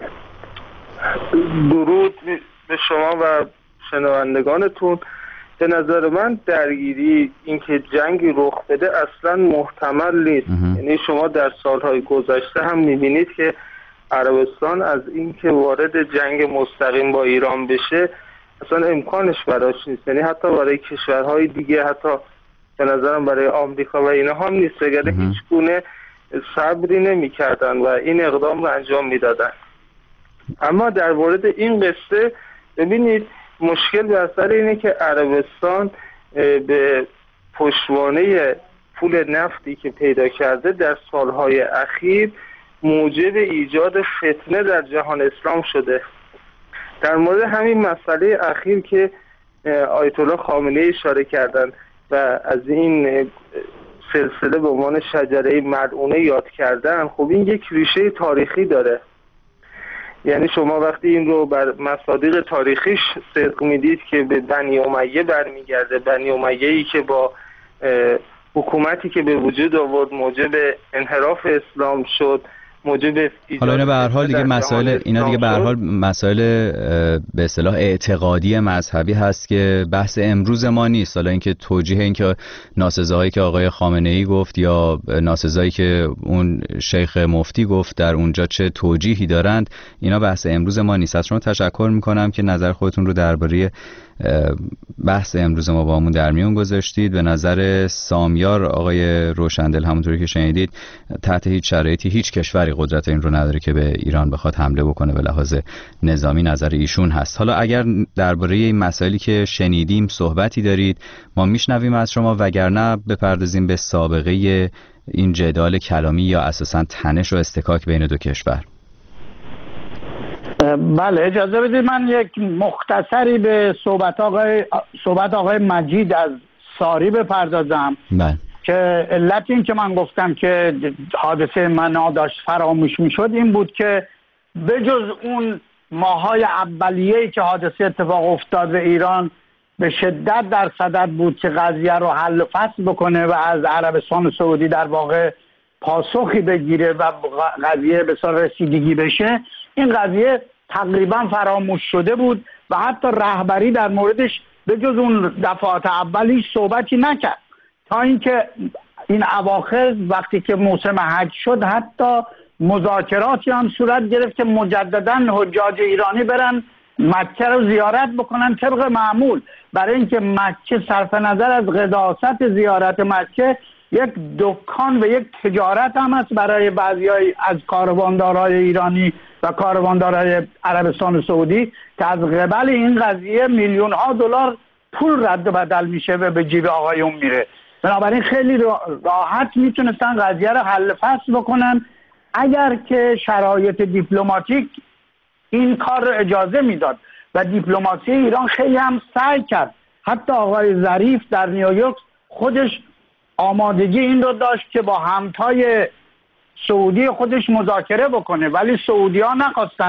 درود به شما و شنوندگانتون. به نظر من درگیری، اینکه جنگی رخ بده اصلا محتمل نیست. یعنی شما در سالهای گذشته هم میبینید که عربستان از اینکه وارد جنگ مستقیم با ایران بشه اصلا امکانش براش نیست. یعنی حتی برای کشورهای دیگه، حتی به نظرم برای آمریکا و اینا هم نیست، اگر هیچ گونه صبری نمی کردن و این اقدام رو انجام می دادن. اما در مورد این قصه ببینید، مشکل به اثر اینه که عربستان به پشتوانه پول نفتی که پیدا کرده در سالهای اخیر موجب ایجاد فتنه در جهان اسلام شده. در مورد همین مسئله اخیر که آیت الله خامنه‌ای اشاره کردن و از این سلسله به عنوان شجره ملعونه یاد کردن، خب این یک ریشه تاریخی داره. یعنی شما وقتی این رو بر مصادیق تاریخیش صدق میدید که به بنی امیه برمیگرده، بنی امیه‌ای که با حکومتی که به وجود آورد موجب انحراف اسلام شد، حالا اینا به هر حال دیگه مسائل مسائل به اصطلاح اعتقادی مذهبی هست که بحث امروز ما نیست. حالا اینکه توجیه اینکه ناسزاهایی که آقای خامنه‌ای گفت یا ناسزایی که اون شیخ مفتی گفت در اونجا چه توجیهی دارند، اینا بحث امروز ما نیست. از شما تشکر میکنم که نظر خودتون رو درباره بحث امروز ما با همون در میون گذاشتید. به نظر سامیار آقای روشندل همونطوری که شنیدید تحت هیچ شرایطی هیچ کشوری قدرت این رو نداره که به ایران بخواد حمله بکنه به لحاظ نظامی. نظر ایشون هست. حالا اگر درباره این مسائلی که شنیدیم صحبتی دارید ما میشنویم از شما، وگرنه بپردازیم به سابقه این جدال کلامی یا اساساً تنش و استکاک بین دو کشور. بله، اجازه بدید من یک مختصری به صحبت آقای مجید از ساری بپردازم. بله. که علت این که من گفتم که حادثه منا داشت فراموش میشد این بود که بجز اون ماهای اولیه‌ای که حادثه اتفاق افتاد و ایران به شدت در صدد بود که قضیه رو حل و فصل بکنه و از عربستان سعودی در واقع پاسخی بگیره و قضیه به سر رسیدگی بشه، این قضیه تقریبا فراموش شده بود و حتی رهبری در موردش به جز اون دفعات اولی صحبتی نکرد، تا اینکه این اواخر وقتی که موسم حج شد حتی مذاکراتی هم صورت گرفت که مجددا حجاج ایرانی برن مکه رو زیارت بکنن طبق معمول، برای اینکه مکه صرف نظر از قداست زیارت مکه یک دکان و یک تجارت هم هست برای بعضیای از کارواندارای ایرانی و کارواندارای عربستان سعودی که از قبل این قضیه میلیون ها دلار پول رد و بدل میشه و به جیب آقایون میره. بنابراین خیلی راحت میتونستن قضیه رو حل فصل بکنن اگر که شرایط دیپلماتیک این کار رو اجازه میداد و دیپلماسی ایران خیلی هم سعی کرد. حتی آقای ظریف در نیویورک خودش آمادگی این رو داشت که با همتای سعودی خودش مذاکره بکنه، ولی سعودی ها نخواستن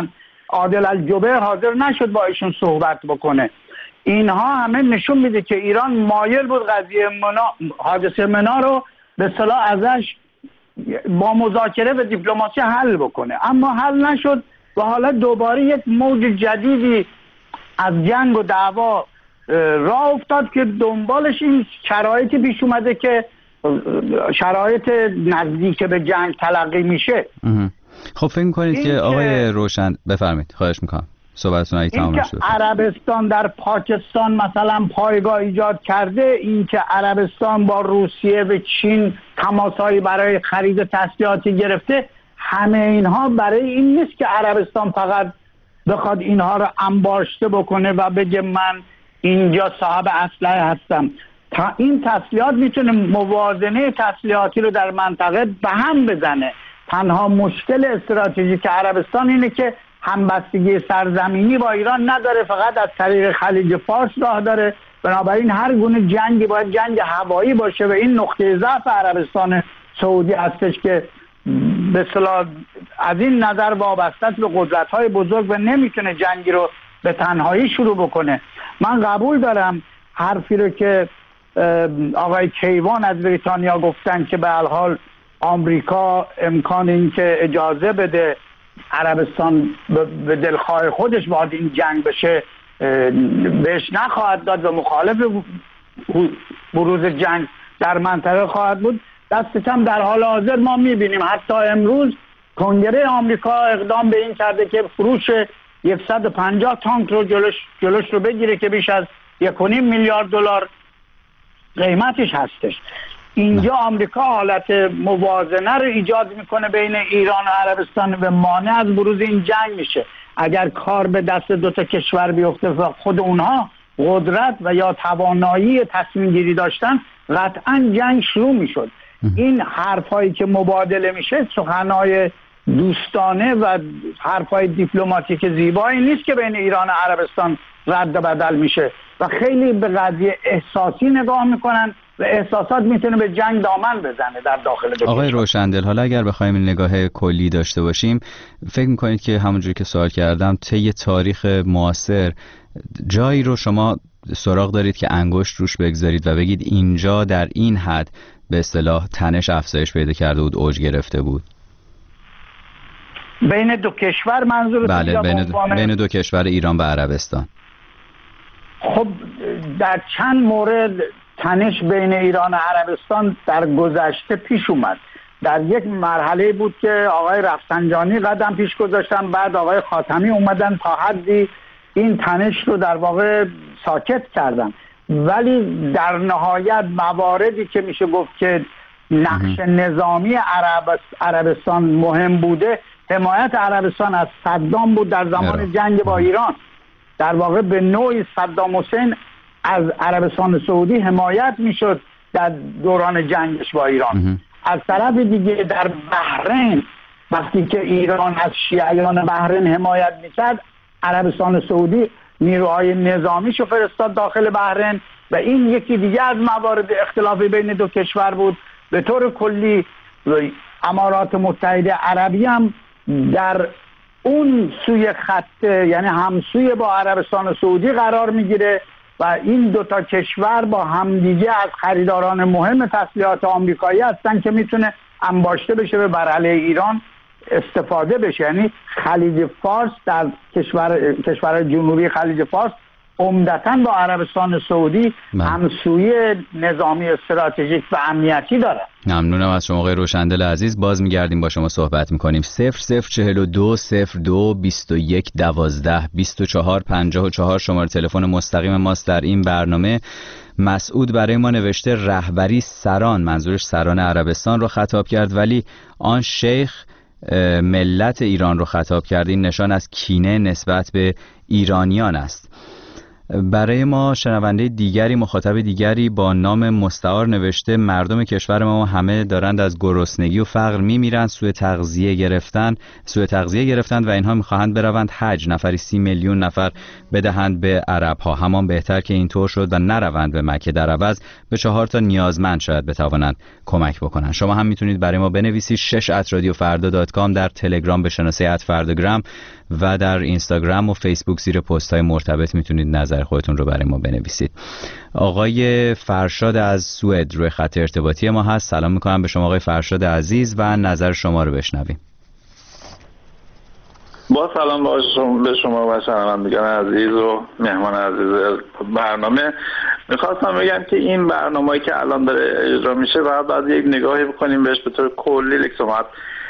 عادل الجبر حاضر نشد با ایشون صحبت بکنه. اینها همه نشون میده که ایران مایل بود قضیه حادثه منا رو به اصطلاح ازش با مذاکره و دیپلماسی حل بکنه، اما حل نشد و حالا دوباره یک موج جدیدی از جنگ و دعوا راه افتاد که دنبالش این شرایطی پیش اومده که شرایط نزدیک به جنگ تلقی میشه. خب فکر می‌کنید که آقای روشن بفرمایید، خواهش میکنم صحبتتون اگه تمام شد. عربستان در پاکستان مثلا پایگاه ایجاد کرده، این که عربستان با روسیه و چین تماسایی برای خرید تسلیحاتی گرفته، همه اینها برای این نیست که عربستان فقط بخواد اینها رو انباشته بکنه و بگه من اینجا صاحب اسلحه هستم. این تسلیحات میتونه موازنه تسلیحاتی رو در منطقه به هم بزنه. تنها مشکل استراتژیک عربستان اینه که همبستگی سرزمینی با ایران نداره، فقط از طریق خلیج فارس راه داره. بنابراین هر گونه جنگی باید جنگ هوایی باشه و این نقطه ضعف عربستان سعودی هستش که به اصطلاح از این نظر وابسته است به قدرت‌های بزرگ و نمیتونه جنگی رو به تنهایی شروع بکنه. من قبول دارم حرفی رو که آقای کیوان از بریتانیا گفتن که به هر حال آمریکا امکان این که اجازه بده عربستان به دلخواه خودش وارد این جنگ بشه بهش نخواهد داد و مخالف بروز جنگ در منطقه خواهد بود. دست کم در حال حاضر ما میبینیم حتی امروز کنگره آمریکا اقدام به این کرده که فروش 150 تانک رو جلوش رو بگیره که بیش از 1.5 میلیارد دلار قیمتش هستش. اینجا آمریکا حالت موازنه رو ایجاد میکنه بین ایران و عربستان و مانع از بروز این جنگ میشه. اگر کار به دست دو تا کشور بیفته و خود اونها قدرت و یا توانایی تصمیم گیری داشتن، قطعا جنگ شروع میشد. این حرفایی که مبادله میشه سخنهای دوستانه و حرفای دیپلماتیک زیبایی نیست که بین ایران و عربستان رد و بدل میشه و خیلی به قضیه احساسی نگاه میکنن و احساسات میتونه به جنگ دامن بزنه در داخل دو آقای روشندل، حالا اگر بخوایم نگاه کلی داشته باشیم، فکر میکنید که همونجوری که سوال کردم طی تاریخ معاصر جایی رو شما سراغ دارید که انگشت روش بگذارید و بگید اینجا در این حد به اصطلاح تنش افزایش پیدا کرده بود، اوج گرفته بود؟ بین دو کشور منظور؟ بله، بین دو کشور ایران و عربستان. خب در چند مورد تنش بین ایران و عربستان در گذشته پیش اومد. در یک مرحله بود که آقای رفسنجانی قدم پیش گذاشتن، بعد آقای خاتمی اومدن تا حدی این تنش رو در واقع ساکت کردن، ولی در نهایت مواردی که میشه گفت که نقش نظامی عربستان مهم بوده، حمایت عربستان از صدام بود در زمان جنگ با ایران. در واقع به نوعی صدام حسین از عربستان سعودی حمایت میشد در دوران جنگش با ایران. از طرف دیگه در بحرین وقتی که ایران از شیعیان بحرین حمایت میکرد، عربستان سعودی نیروهای نظامیشو فرستاد داخل بحرین و این یکی دیگه از موارد اختلافی بین دو کشور بود. به طور کلی امارات متحده عربی هم در اون سوی خط، یعنی همسوی با عربستان سعودی قرار میگیره و این دوتا کشور با همدیگه از خریداران مهم تسلیحات آمریکایی هستن که میتونه انباشته بشه به بر علیه ایران استفاده بشه. یعنی خلیج فارس در کشور جنوبی خلیج فارس عمدتاً با عربستان سعودی همسویی نظامی استراتژیک و امنیتی داره. ممنونم از شما آقای روشندل عزیز. باز میگردیم با شما صحبت میکنیم. 0042 02 21 12 24 54 شماره تلفن مستقیم ماست در این برنامه. مسعود برای ما نوشته رهبری سران، منظورش سران عربستان رو خطاب کرد، ولی آن شیخ ملت ایران رو خطاب کرد. این نشان از کینه نسبت به ایرانیان است. برای ما شنونده دیگری، مخاطب دیگری با نام مستعار نوشته مردم کشور ما همه دارند از گرسنگی و فقر میمیرند، سوء تغذیه گرفتند و اینها میخواهند بروند حج، نفری 30 میلیون نفر بدهند به عرب ها. همان بهتر که اینطور شد و نروند به مکه، در عوض به 4 تا نیازمند شاید بتوانند کمک بکنند. شما هم میتونید برای ما بنویسید 6@radiofarda.com، در تلگرام به شناسه @فرداگرام و در اینستاگرام و فیسبوک زیر پست های مرتبط میتونید نظر خودتون رو برای ما بنویسید. آقای فرشاد از سوئد روی خط ارتباطی ما هست. سلام میکنم به شما آقای فرشاد عزیز و نظر شما رو بشنویم. با سلام به شما و شنوندگان عزیز و مهمان عزیز برنامه. میخواستم بگم که این برنامه‌ای که الان داره اجرا میشه باید یک نگاهی بکنیم بهش به طور کلی. لکسومت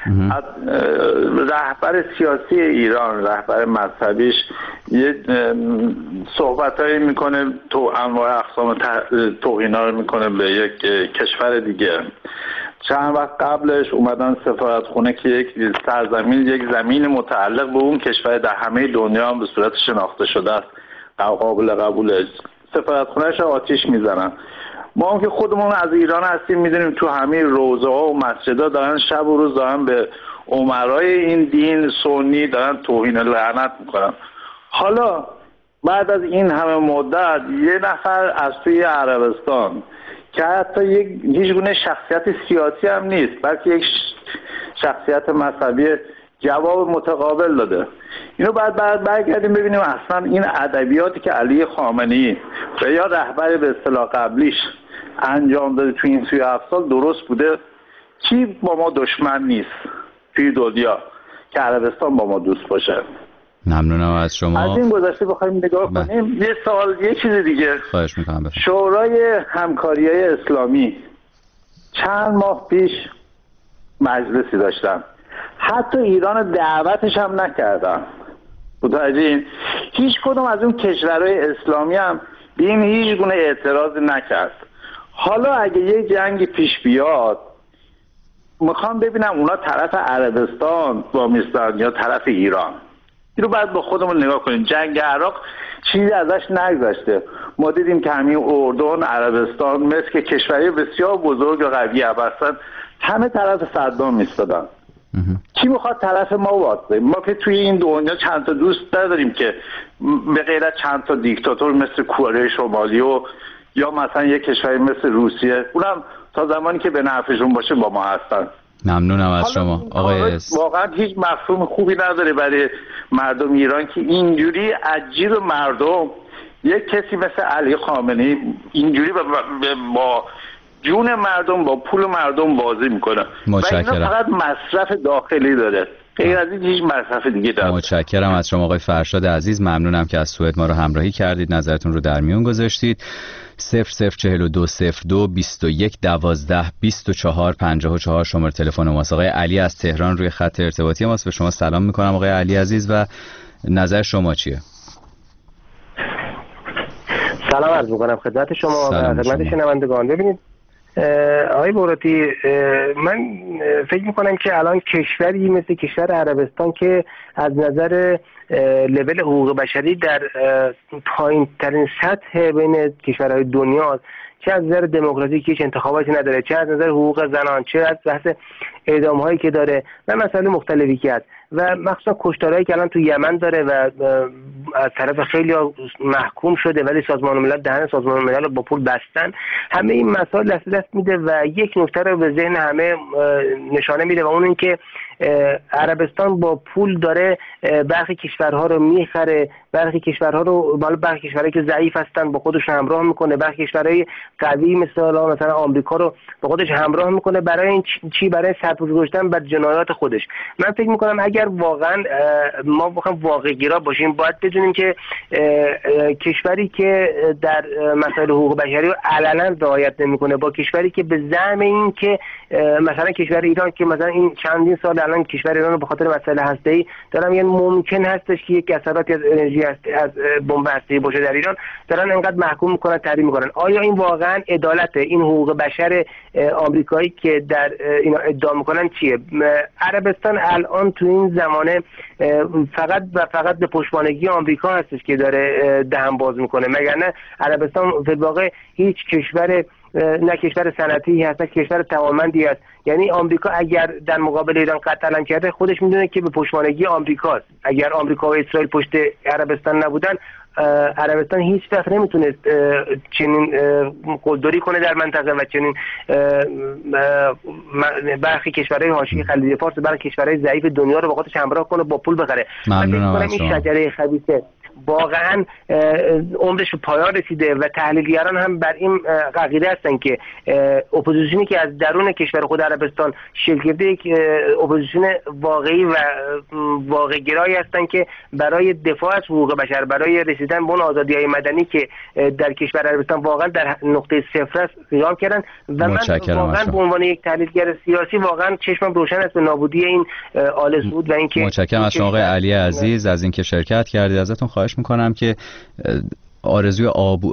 رهبر سیاسی ایران، رهبر مذهبیش یه صحبتایی میکنه تو انواع اقسام توهینا رو میکنه به یک کشور دیگه. چند وقت قبلش اومدن سفارتخونه که یک زمین متعلق به اون کشور در همه دنیا هم به صورت شناخته شده است قابل قبوله، سفارتخونهش آتیش میزنن. ما هم که خودمون از ایران هستیم میدونیم تو همه روزه ها و مسجدها دارن شب و روز دارن به امرای این دین سنی دارن توهین لعنت میکنن. حالا بعد از این همه مدت یه نفر از توی عربستان که حتی هیچ گونه شخصیت سیاسی هم نیست بلکه یک شخصیت مذهبی جواب متقابل داده. اینو بعد برگردیم ببینیم اصلا این ادبیاتی که علی خامنه‌ای و یا رهبر به اصطلاح قبلیش انجام داده تو این 37 سال درست بوده. کی با ما دشمن نیست توی دنیا که عربستان با ما دوست باشه؟ ممنونم از شما. از این گذشته بخوایم نگاه کنیم یه چیز دیگه. خواهش میکنم. شورای همکاری‌های اسلامی چند ماه پیش مجلسی داشتن، حتی ایران دعوتش هم نکردن. متوجهین؟ هیچ کدوم از اون کشورهای اسلامی هم به این هیچ گونه اعتراض نکرد. حالا اگه یه جنگی پیش بیاد میخوام ببینم اونا طرف عربستان با میستن یا طرف ایران. اینو باید با خودمون نگاه کنیم. جنگ عراق چیزی ازش نگذشته. ما دیدیم که همین اردن، عربستان مثل کشوری بسیار بزرگ و قوی هستن، همه طرف صدام میستادن. کی میخواد طرف ما واسه؟ ما که توی این دنیا چند تا دوست نداریم که به غیر از چند تا دیکتاتور مثل کره شمالی و یا مثلا یک کشوری مثل روسیه، اونم تا زمانی که به نفعشون باشه با ما هستن. ممنونم از شما آقای واقعا هیچ مفهوم خوبی نداره برای مردم ایران که اینجوری عجیب مردم یک کسی مثل علی خامنه‌ای اینجوری با جون مردم با پول مردم بازی میکنه و اینا فقط مصرف داخلی داره، غیر از این هیچ مصرف دیگه داره. متشکرم از شما آقای فرشاد عزیز. ممنونم که از سوئد ما رو همراهی کردید، نظرتون رو در میون گذاشتید. 004202 21 12 24 54 شماره تلفن ماست. آقای علی از تهران روی خط ارتباطی ماست. به شما سلام میکنم آقای علی عزیز و نظر شما چیه؟ سلام عرض میکنم خدمت شما و خدمت شنوندگان. ببینید آقای باراتی، من فکر میکنم که الان کشوری مثل کشور عربستان که از نظر لول حقوق بشری در پایین ترین سطح بین کشورهای دنیا، چه از نظر دموکراسی که هیچ انتخاباتی نداره، چه از نظر حقوق زنان، چه از بحث اعدام هایی که داره و مسائل مختلفی که هست و مخصوصا کشتارهایی که الان تو یمن داره و از طرف خیلی محکوم شده ولی سازمان ملل دهن سازمان ملل رو با پول بستن. همه این مسائل دست میده و یک نکته رو به ذهن همه نشانه میده و اون این که عربستان با پول داره برخی کشورها رو میخره، برخی کشورها رو برخی کشورهایی که ضعیف هستن با خودش همراه میکنه، برخی کشورهای قوی مثلا آمریکا رو با خودش همراه میکنه. برای این چی؟ برای سرپوش گذاشتن بر جنایات خودش. من فکر میکنم اگر واقعا ما بخوایم واقع‌گرا باشیم باید بدونیم که کشوری که در مسائل حقوق بشری علنا رعایت نمیکنه با کشوری که به زعم این که مثلا کشور ایران که مثلا این چندین سال الان کشور ایران به خاطر مسائل هسته‌ای دارن میگن ممکن هستش که یک اثراتی از انرژی از بمب هسته‌ای باشه در ایران، دارن انقدر محکوم میکنن، تحریم میکنن. آیا این واقعا عدالته؟ این حقوق بشر آمریکایی که در اینا ادعا میکنن چیه؟ عربستان الان تو این زمانه فقط به پشتوانگی آمریکا هستش که داره دهن باز میکنه، مگر نه عربستان فی الواقع هیچ کشور نه کشور صنعتی هست نه کشور توانمندی است. یعنی آمریکا اگر در مقابل ایران قتل کرده خودش میدونه که به پشتوانگی آمریکاست. اگر آمریکا و اسرائیل پشت عربستان نبودن عربستان هیچ وقت نمیتونه چنین قلدری کنه در منطقه و چنین برخی کشورهای حاشیه خلیج فارس و برخی کشورهای ضعیف دنیا رو با خودش همراه کنه با پول بخره. ممنونم. این شجره خبیثه واقعا عمرش به پایان رسیده و تحلیلگران هم بر این عقیده هستن که اپوزیسیونی که از درون کشور خود عربستان شکل گرفته یک اپوزیسیون واقعی و واقع گرایی هستن که برای دفاع از حقوق بشر، برای رسیدن به اون آزادی‌های مدنی که در کشور عربستان واقعا در نقطه صفر است قیام کردن و من واقعا به عنوان یک تحلیلگر سیاسی واقعا چشمم روشن است به نابودی این آل سعود و اینکه متشکرم از شما آقای علی عزیز از اینکه شرکت کردید. ازتون خواهش میکنم که آرزوی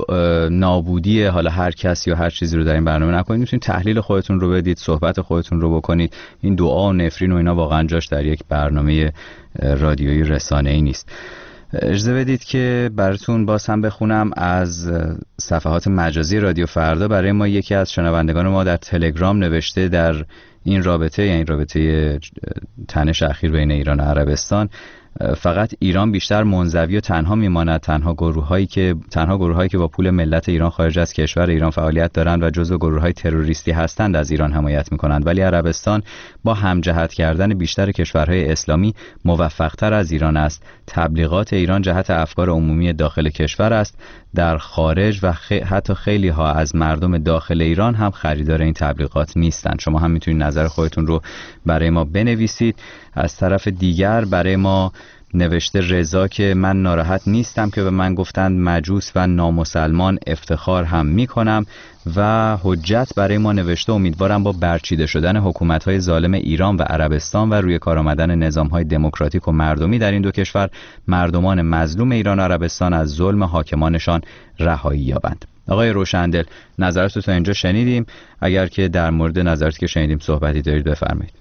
نابودی حالا هر کسی یا هر چیزی رو در این برنامه نکنید. میتونید تحلیل خودتون رو بدید، صحبت خودتون رو بکنید. این دعا و نفرین و اینا واقعا جاش در یک برنامه رادیویی رسانه‌ای نیست. اجازه بدید که براتون باز هم بخونم از صفحات مجازی رادیو فردا. برای ما یکی از شنوندگان ما در تلگرام نوشته در این رابطه، یعنی رابطه تنش اخیر بین ایران و عربستان، فقط ایران بیشتر منزوی و تنها میماند. تنها گروه‌هایی که با پول ملت ایران خارج از کشور ایران فعالیت دارند و جزو گروه‌های تروریستی هستند از ایران حمایت می‌کنند، ولی عربستان با همجهت کردن بیشتر کشورهای اسلامی موفق‌تر از ایران است. تبلیغات ایران جهت افکار عمومی داخل کشور است. در خارج و حتی خیلی ها از مردم داخل ایران هم خریدار این تبلیغات نیستند. شما هم میتونید نظر خودتون رو برای ما بنویسید. از طرف دیگر برای ما نوشته رضا که من ناراحت نیستم که به من گفتند مجوس و نامسلمان، افتخار هم میکنم. و حجت برای ما نوشته امیدوارم با برچیده شدن حکومت‌های ظالم ایران و عربستان و روی کار آمدن نظام‌های دموکراتیک و مردمی در این دو کشور مردمان مظلوم ایران و عربستان از ظلم حاکمانشان رهایی یابند. آقای روشندل نظرتون تا اینجا شنیدیم. اگر که در مورد نظراتی که شنیدیم صحبتی دارید بفرمایید.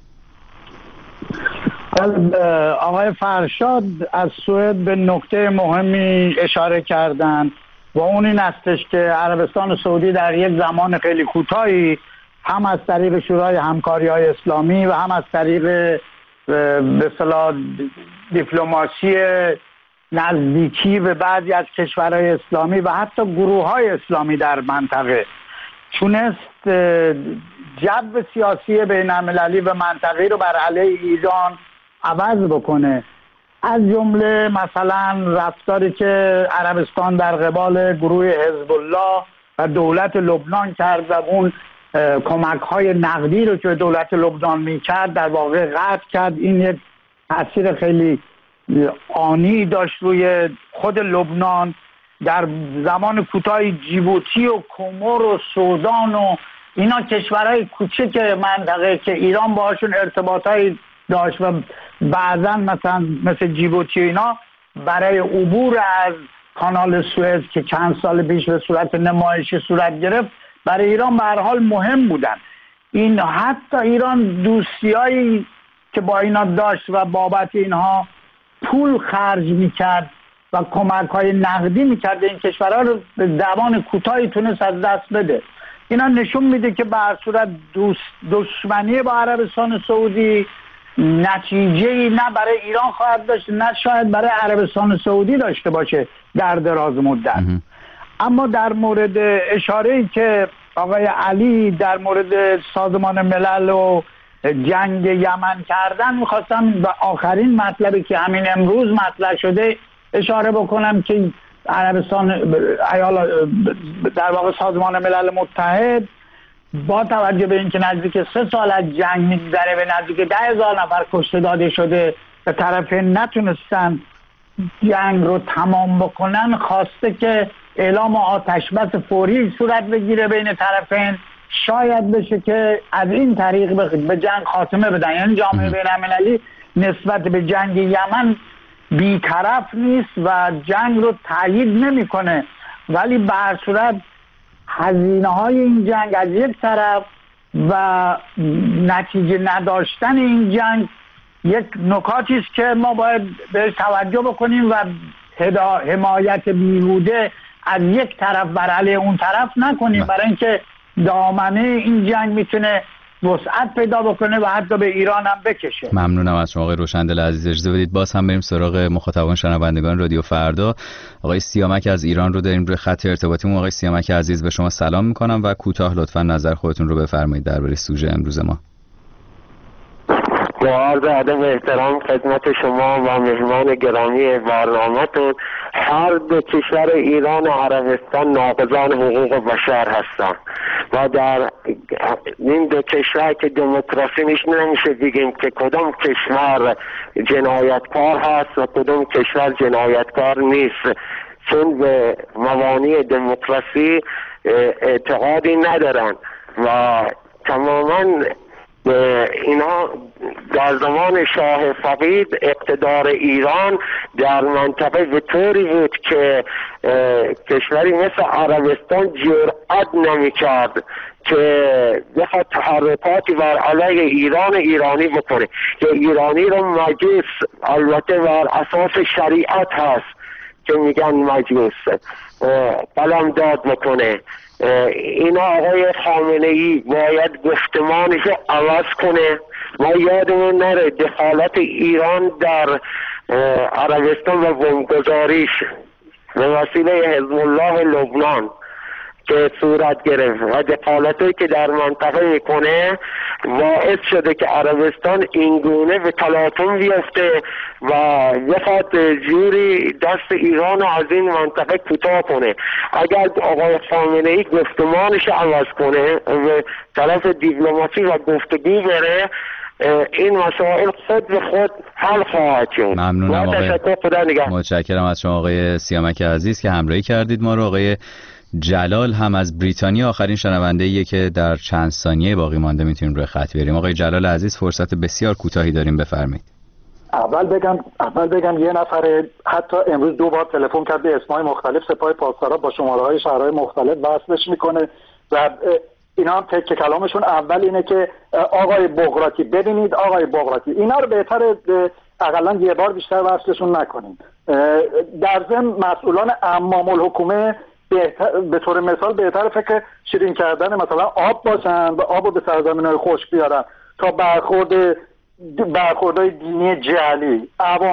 آقای فرشاد از سوئد به نکته مهمی اشاره کردند و اون این استش که عربستان سعودی در یک زمان خیلی کوتاهی هم از طریق شورای همکاری‌های اسلامی و هم از طریق به اصطلاح دیپلماسی نزدیکی به بعضی از کشورهای اسلامی و حتی گروه‌های اسلامی در منطقه تونست جو سیاسی بین‌المللی و منطقه‌ای رو بر علیه ایران عوض بکنه. از جمله مثلا رفتاری که عربستان در قبال گروه حزب الله و دولت لبنان کرد و اون کمک‌های نقدی رو که دولت لبنان می‌کرد در واقع قطع کرد. این یک تاثیر خیلی آنی داشت روی خود لبنان. در زمان کوتاهی جیبوتی و کمر و سودان و اینا کشورهای کوچک منطقه که ایران باهاشون ارتباطایی داشت و بعضا مثلا مثل جیبوتی و اینا برای عبور از کانال سوئز که چند سال پیش به صورت نمایشی صورت گرفت برای ایران به هر حال مهم بودن. این حتی ایران دوستیایی که با اینا داشت و بابت اینها پول خرج میکرد و کمک‌های نقدی میکرد این کشورها رو به زمان کوتاهی تونست از دست بده. اینا نشون میده که به هر صورت دشمنی با عربستان سعودی نتیجه‌ای نه برای ایران خواهد داشت نه شاید برای عربستان سعودی داشته باشه در دراز مدت. اما در مورد اشاره‌ای که آقای علی در مورد سازمان ملل و جنگ یمن کردن میخواستم و آخرین مطلبی که همین امروز مطرح شده اشاره بکنم که عربستان در واقع سازمان ملل متحد با توجه به اینکه نزدیک 3 سال از جنگ می‌گذره و نزدیک 10,000 نفر کشته داده شده و طرفین نتونستن جنگ رو تمام بکنن، خواسته که اعلام آتش بس فوری صورت بگیره بین طرفین شاید بشه که از این طریق به جنگ خاتمه بدن. یعنی جامعه بین‌المللی نسبت به جنگ یمن بی‌طرف نیست و جنگ رو تایید نمی‌کنه، ولی به هر صورت هزینه‌های این جنگ از یک طرف و نتیجه نداشتن این جنگ یک نکاتی است که ما باید بهش توجه بکنیم و حمایت بیهوده از یک طرف بر علیه اون طرف نکنیم، برای اینکه دامنه این جنگ میتونه وسعت پیدا بکنه و حتی به ایران هم بکشه. ممنونم از شما آقای روشندل عزیز. اجازه بدید باز هم بریم سراغ مخاطبان شنوندگان رادیو فردا. آقای سیامک از ایران رو داریم روی خط ارتباطیمون. آقای سیامک عزیز به شما سلام میکنم و کوتاه لطفا نظر خودتون رو بفرمایید درباره سوژه امروز ما. با عرض ادب و احترام خدمت شما و مهمان گرامی برنامه‌تون، هر دو کشور ایران و عربستان ناقضان حقوق بشر هستند و در این دو کشور که دموکراسی نمیشه بگیم که کدام کشور جنایتکار هست و کدام کشور جنایتکار نیست، چون به مبانی دموکراسی اعتقادی ندارن و تماما اینا در زمان شاه فقید اقتدار ایران در منطقه به طوری بود که کشوری مثل عربستان جرأت نمی‌کرد که بخواد تحرکاتی بر علیه ایرانی بکنه که ایرانی رو مجوس، البته بر اساس شریعت هست که میگن مجوس، قلم داد بکنه. اینا آقای خامنه‌ای باید گفتمانش رو عوض کنه. ما یادمون نره دخالت ایران در عربستان و بمبگذاریش به وسیله حزب الله لبنان که صورت گرفت و دخالتی که در منطقه میکنه باعث شده که عربستان اینگونه به تلاطم بیفته و بخواد جوری دست ایران از این منطقه کوتاه کنه. اگر آقای خامنه‌ای گفتمانش عوض کنه به طرف دیپلماسی و گفتگو بره، این مسائل خود به خود حل خواهد شد. ممنونم متشکرم از شما آقای سیامک عزیز که همراهی کردید ما رو. آقای جلال هم از بریتانیا آخرین شنونده‌ایه که در چند ثانیه باقی مانده میتونیم روی خط بریم. آقای جلال عزیز فرصت بسیار کوتاهی داریم، بفرمایید. اول بگم یه نفر حتی امروز 2 بار تلفن کرد به اسمای مختلف سپاه پاسداران با شماره‌های شهرهای مختلف وصلش میکنه و اینا هم تک کلامشون اول اینه که آقای بغراتی، ببینید آقای بغراتی، اینا رو بهتره حداقل یه بار بیشتر وصلشون نکنیم. در ضمن مسئولان عمام الحکومه به طور مثال بهتر فکر شیرین کردن مثلا آب باشن و آب رو به سرزمین‌های خشک بیارن تا برخوردهای دینی جعلی.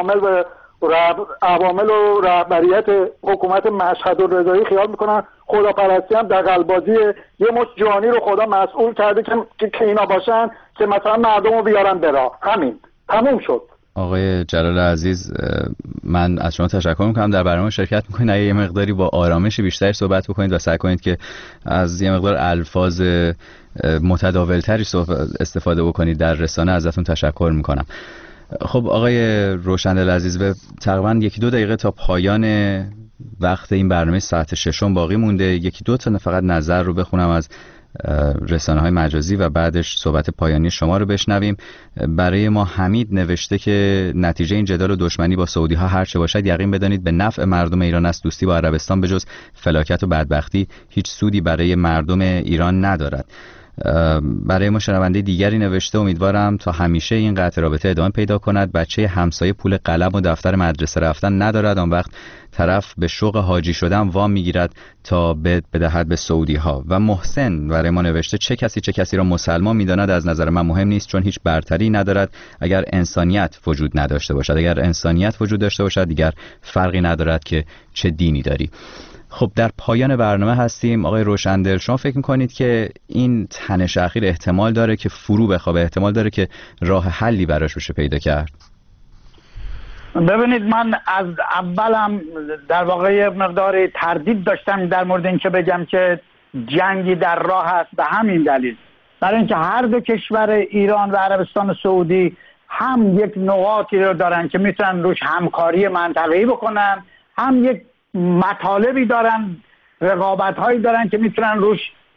عوامل و رهبریت حکومت مشهد و رضایی خیال میکنن خداپرستی هم دغل‌بازی یه مشت جانی رو خدا مسئول کرده که اینا باشن که مثلا مردم رو بیارن به راه. همین تموم شد. آقای جلال عزیز من از شما تشکر میکنم در برنامه شرکت میکنید. اگه یه مقداری با آرامش بیشتری صحبت بکنید و سعی کنید که از یه مقدار الفاظ متداولتری استفاده بکنید در رسانه، ازتون تشکر میکنم. خب آقای روشندل عزیز، به تقریبا 1-2 دقیقه تا پایان وقت این برنامه ساعت 6 باقی مونده. 1-2 تا فقط نظر رو بخونم از رسانه‌های مجازی و بعدش صحبت پایانی شما رو بشنویم. برای ما حمید نوشته که نتیجه این جدال و دشمنی با سعودی ها هر چه باشد یقین بدانید به نفع مردم ایران است. دوستی با عربستان به جز فلاکت و بدبختی هیچ سودی برای مردم ایران ندارد. برای ما شنونده دیگری نوشته امیدوارم تا همیشه این قطع رابطه ادامه پیدا کند. بچه همسایه پول قلم و دفتر مدرسه رفتن ندارد، آن وقت طرف به شوق حاجی شدن وام میگیرد تا بدهد به سعودی ها. و محسن برای ما نوشته چه کسی را مسلمان میداند از نظر من مهم نیست، چون هیچ برتری ندارد اگر انسانیت وجود نداشته باشد. اگر انسانیت وجود داشته باشد دیگر فرقی ندارد که چه دینی داری. خب در پایان برنامه هستیم. آقای روشندل، شما فکر میکنید که این تنش اخیر احتمال داره که فرو بخوابه، احتمال داره که راه حلی براش بشه پیدا کرد؟ ببینید من از اولم در واقع مقدار تردید داشتم در مورد اینکه بگم که جنگی در راه است، به همین دلیل برای اینکه هر دو کشور ایران و عربستان سعودی هم یک نقاطی رو دارن که میتونن روش همکاری منطقه‌ای بکنن، هم یک مطالبی دارن، رقابت‌هایی دارن که میتونن روش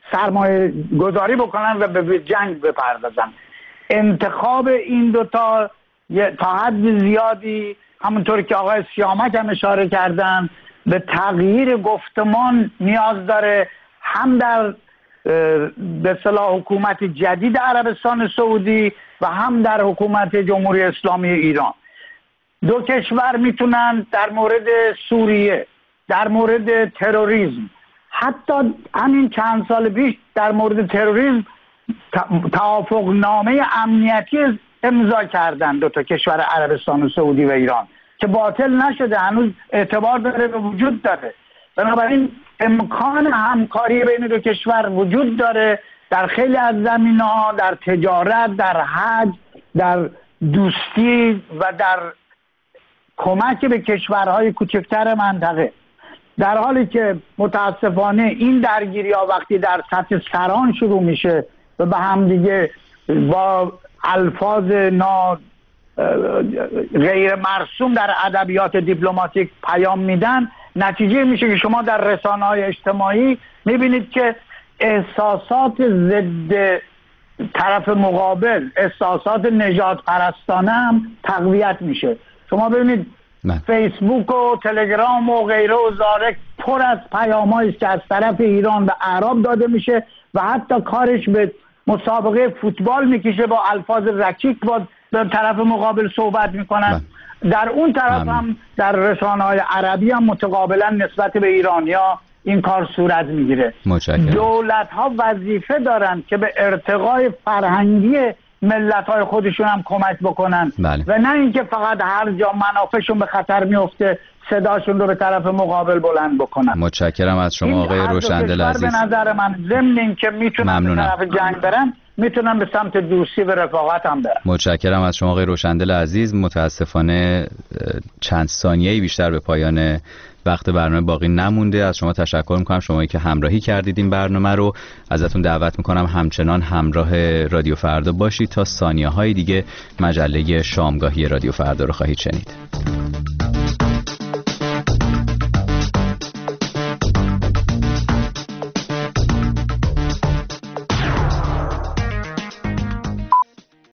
سرمایه گذاری بکنن و به جنگ بپردازن. انتخاب این دوتا تا حد زیادی همونطور که آقای سیامک هم اشاره کردن به تغییر گفتمان نیاز داره، هم در به اصطلاح حکومت جدید عربستان سعودی و هم در حکومت جمهوری اسلامی ایران. دو کشور میتونن در مورد سوریه، در مورد تروریسم، حتی همین چند سال پیش در مورد تروریسم توافقنامه امنیتی امضا کردن دو تا کشور عربستان سعودی و ایران که باطل نشده، هنوز اعتبار داره و وجود داره. بنابراین امکان همکاری بین دو کشور وجود داره در خیلی از زمینه‌ها، در تجارت، در حج، در دوستی و در کمک به کشورهای کوچکتر منطقه. در حالی که متاسفانه این درگیری‌ها وقتی در سطح سران شروع میشه و به هم دیگه با الفاظ غیر مرسوم در ادبیات دیپلماتیک پیام میدن، نتیجه میشه که شما در رسانه‌های اجتماعی میبینید که احساسات ضد طرف مقابل، احساسات نژاد پرستانه هم تقویت میشه. شما ببینید فیسبوک و تلگرام و غیره و زارک پر از پیام‌هایی است که از طرف ایران به اعراب داده میشه و حتی کارش به مسابقه فوتبال میکشه، با الفاظ رکیک با طرف مقابل صحبت میکنن. در اون طرف هم در رسانه‌های عربی هم متقابلا نسبت به ایرانیا این کار صورت میگیره. دولت‌ها وظیفه دارن که به ارتقای فرهنگی ملت‌های خودشون هم کمک بکنن و نه اینکه فقط هر جا منافعشون به خطر میفته صداشون رو به طرف مقابل بلند بکنن. متشکرم از شما آقای روشندل عزیز. به نظر من ضمن اینکه میتونن به طرف جنگ برن، میتونن به سمت دوستی و رفاقت هم برن. متشکرم از شما آقای روشندل عزیز. متاسفانه چند ثانیه‌ای بیشتر به پایان وقت برنامه باقی نمونده. از شما تشکر میکنم، شمایی که همراهی کردید این برنامه رو. ازتون دعوت میکنم همچنان همراه رادیو فردا باشید تا ثانیه‌های دیگه مجله شامگاهی رادیو فردا رو خواهید شنید.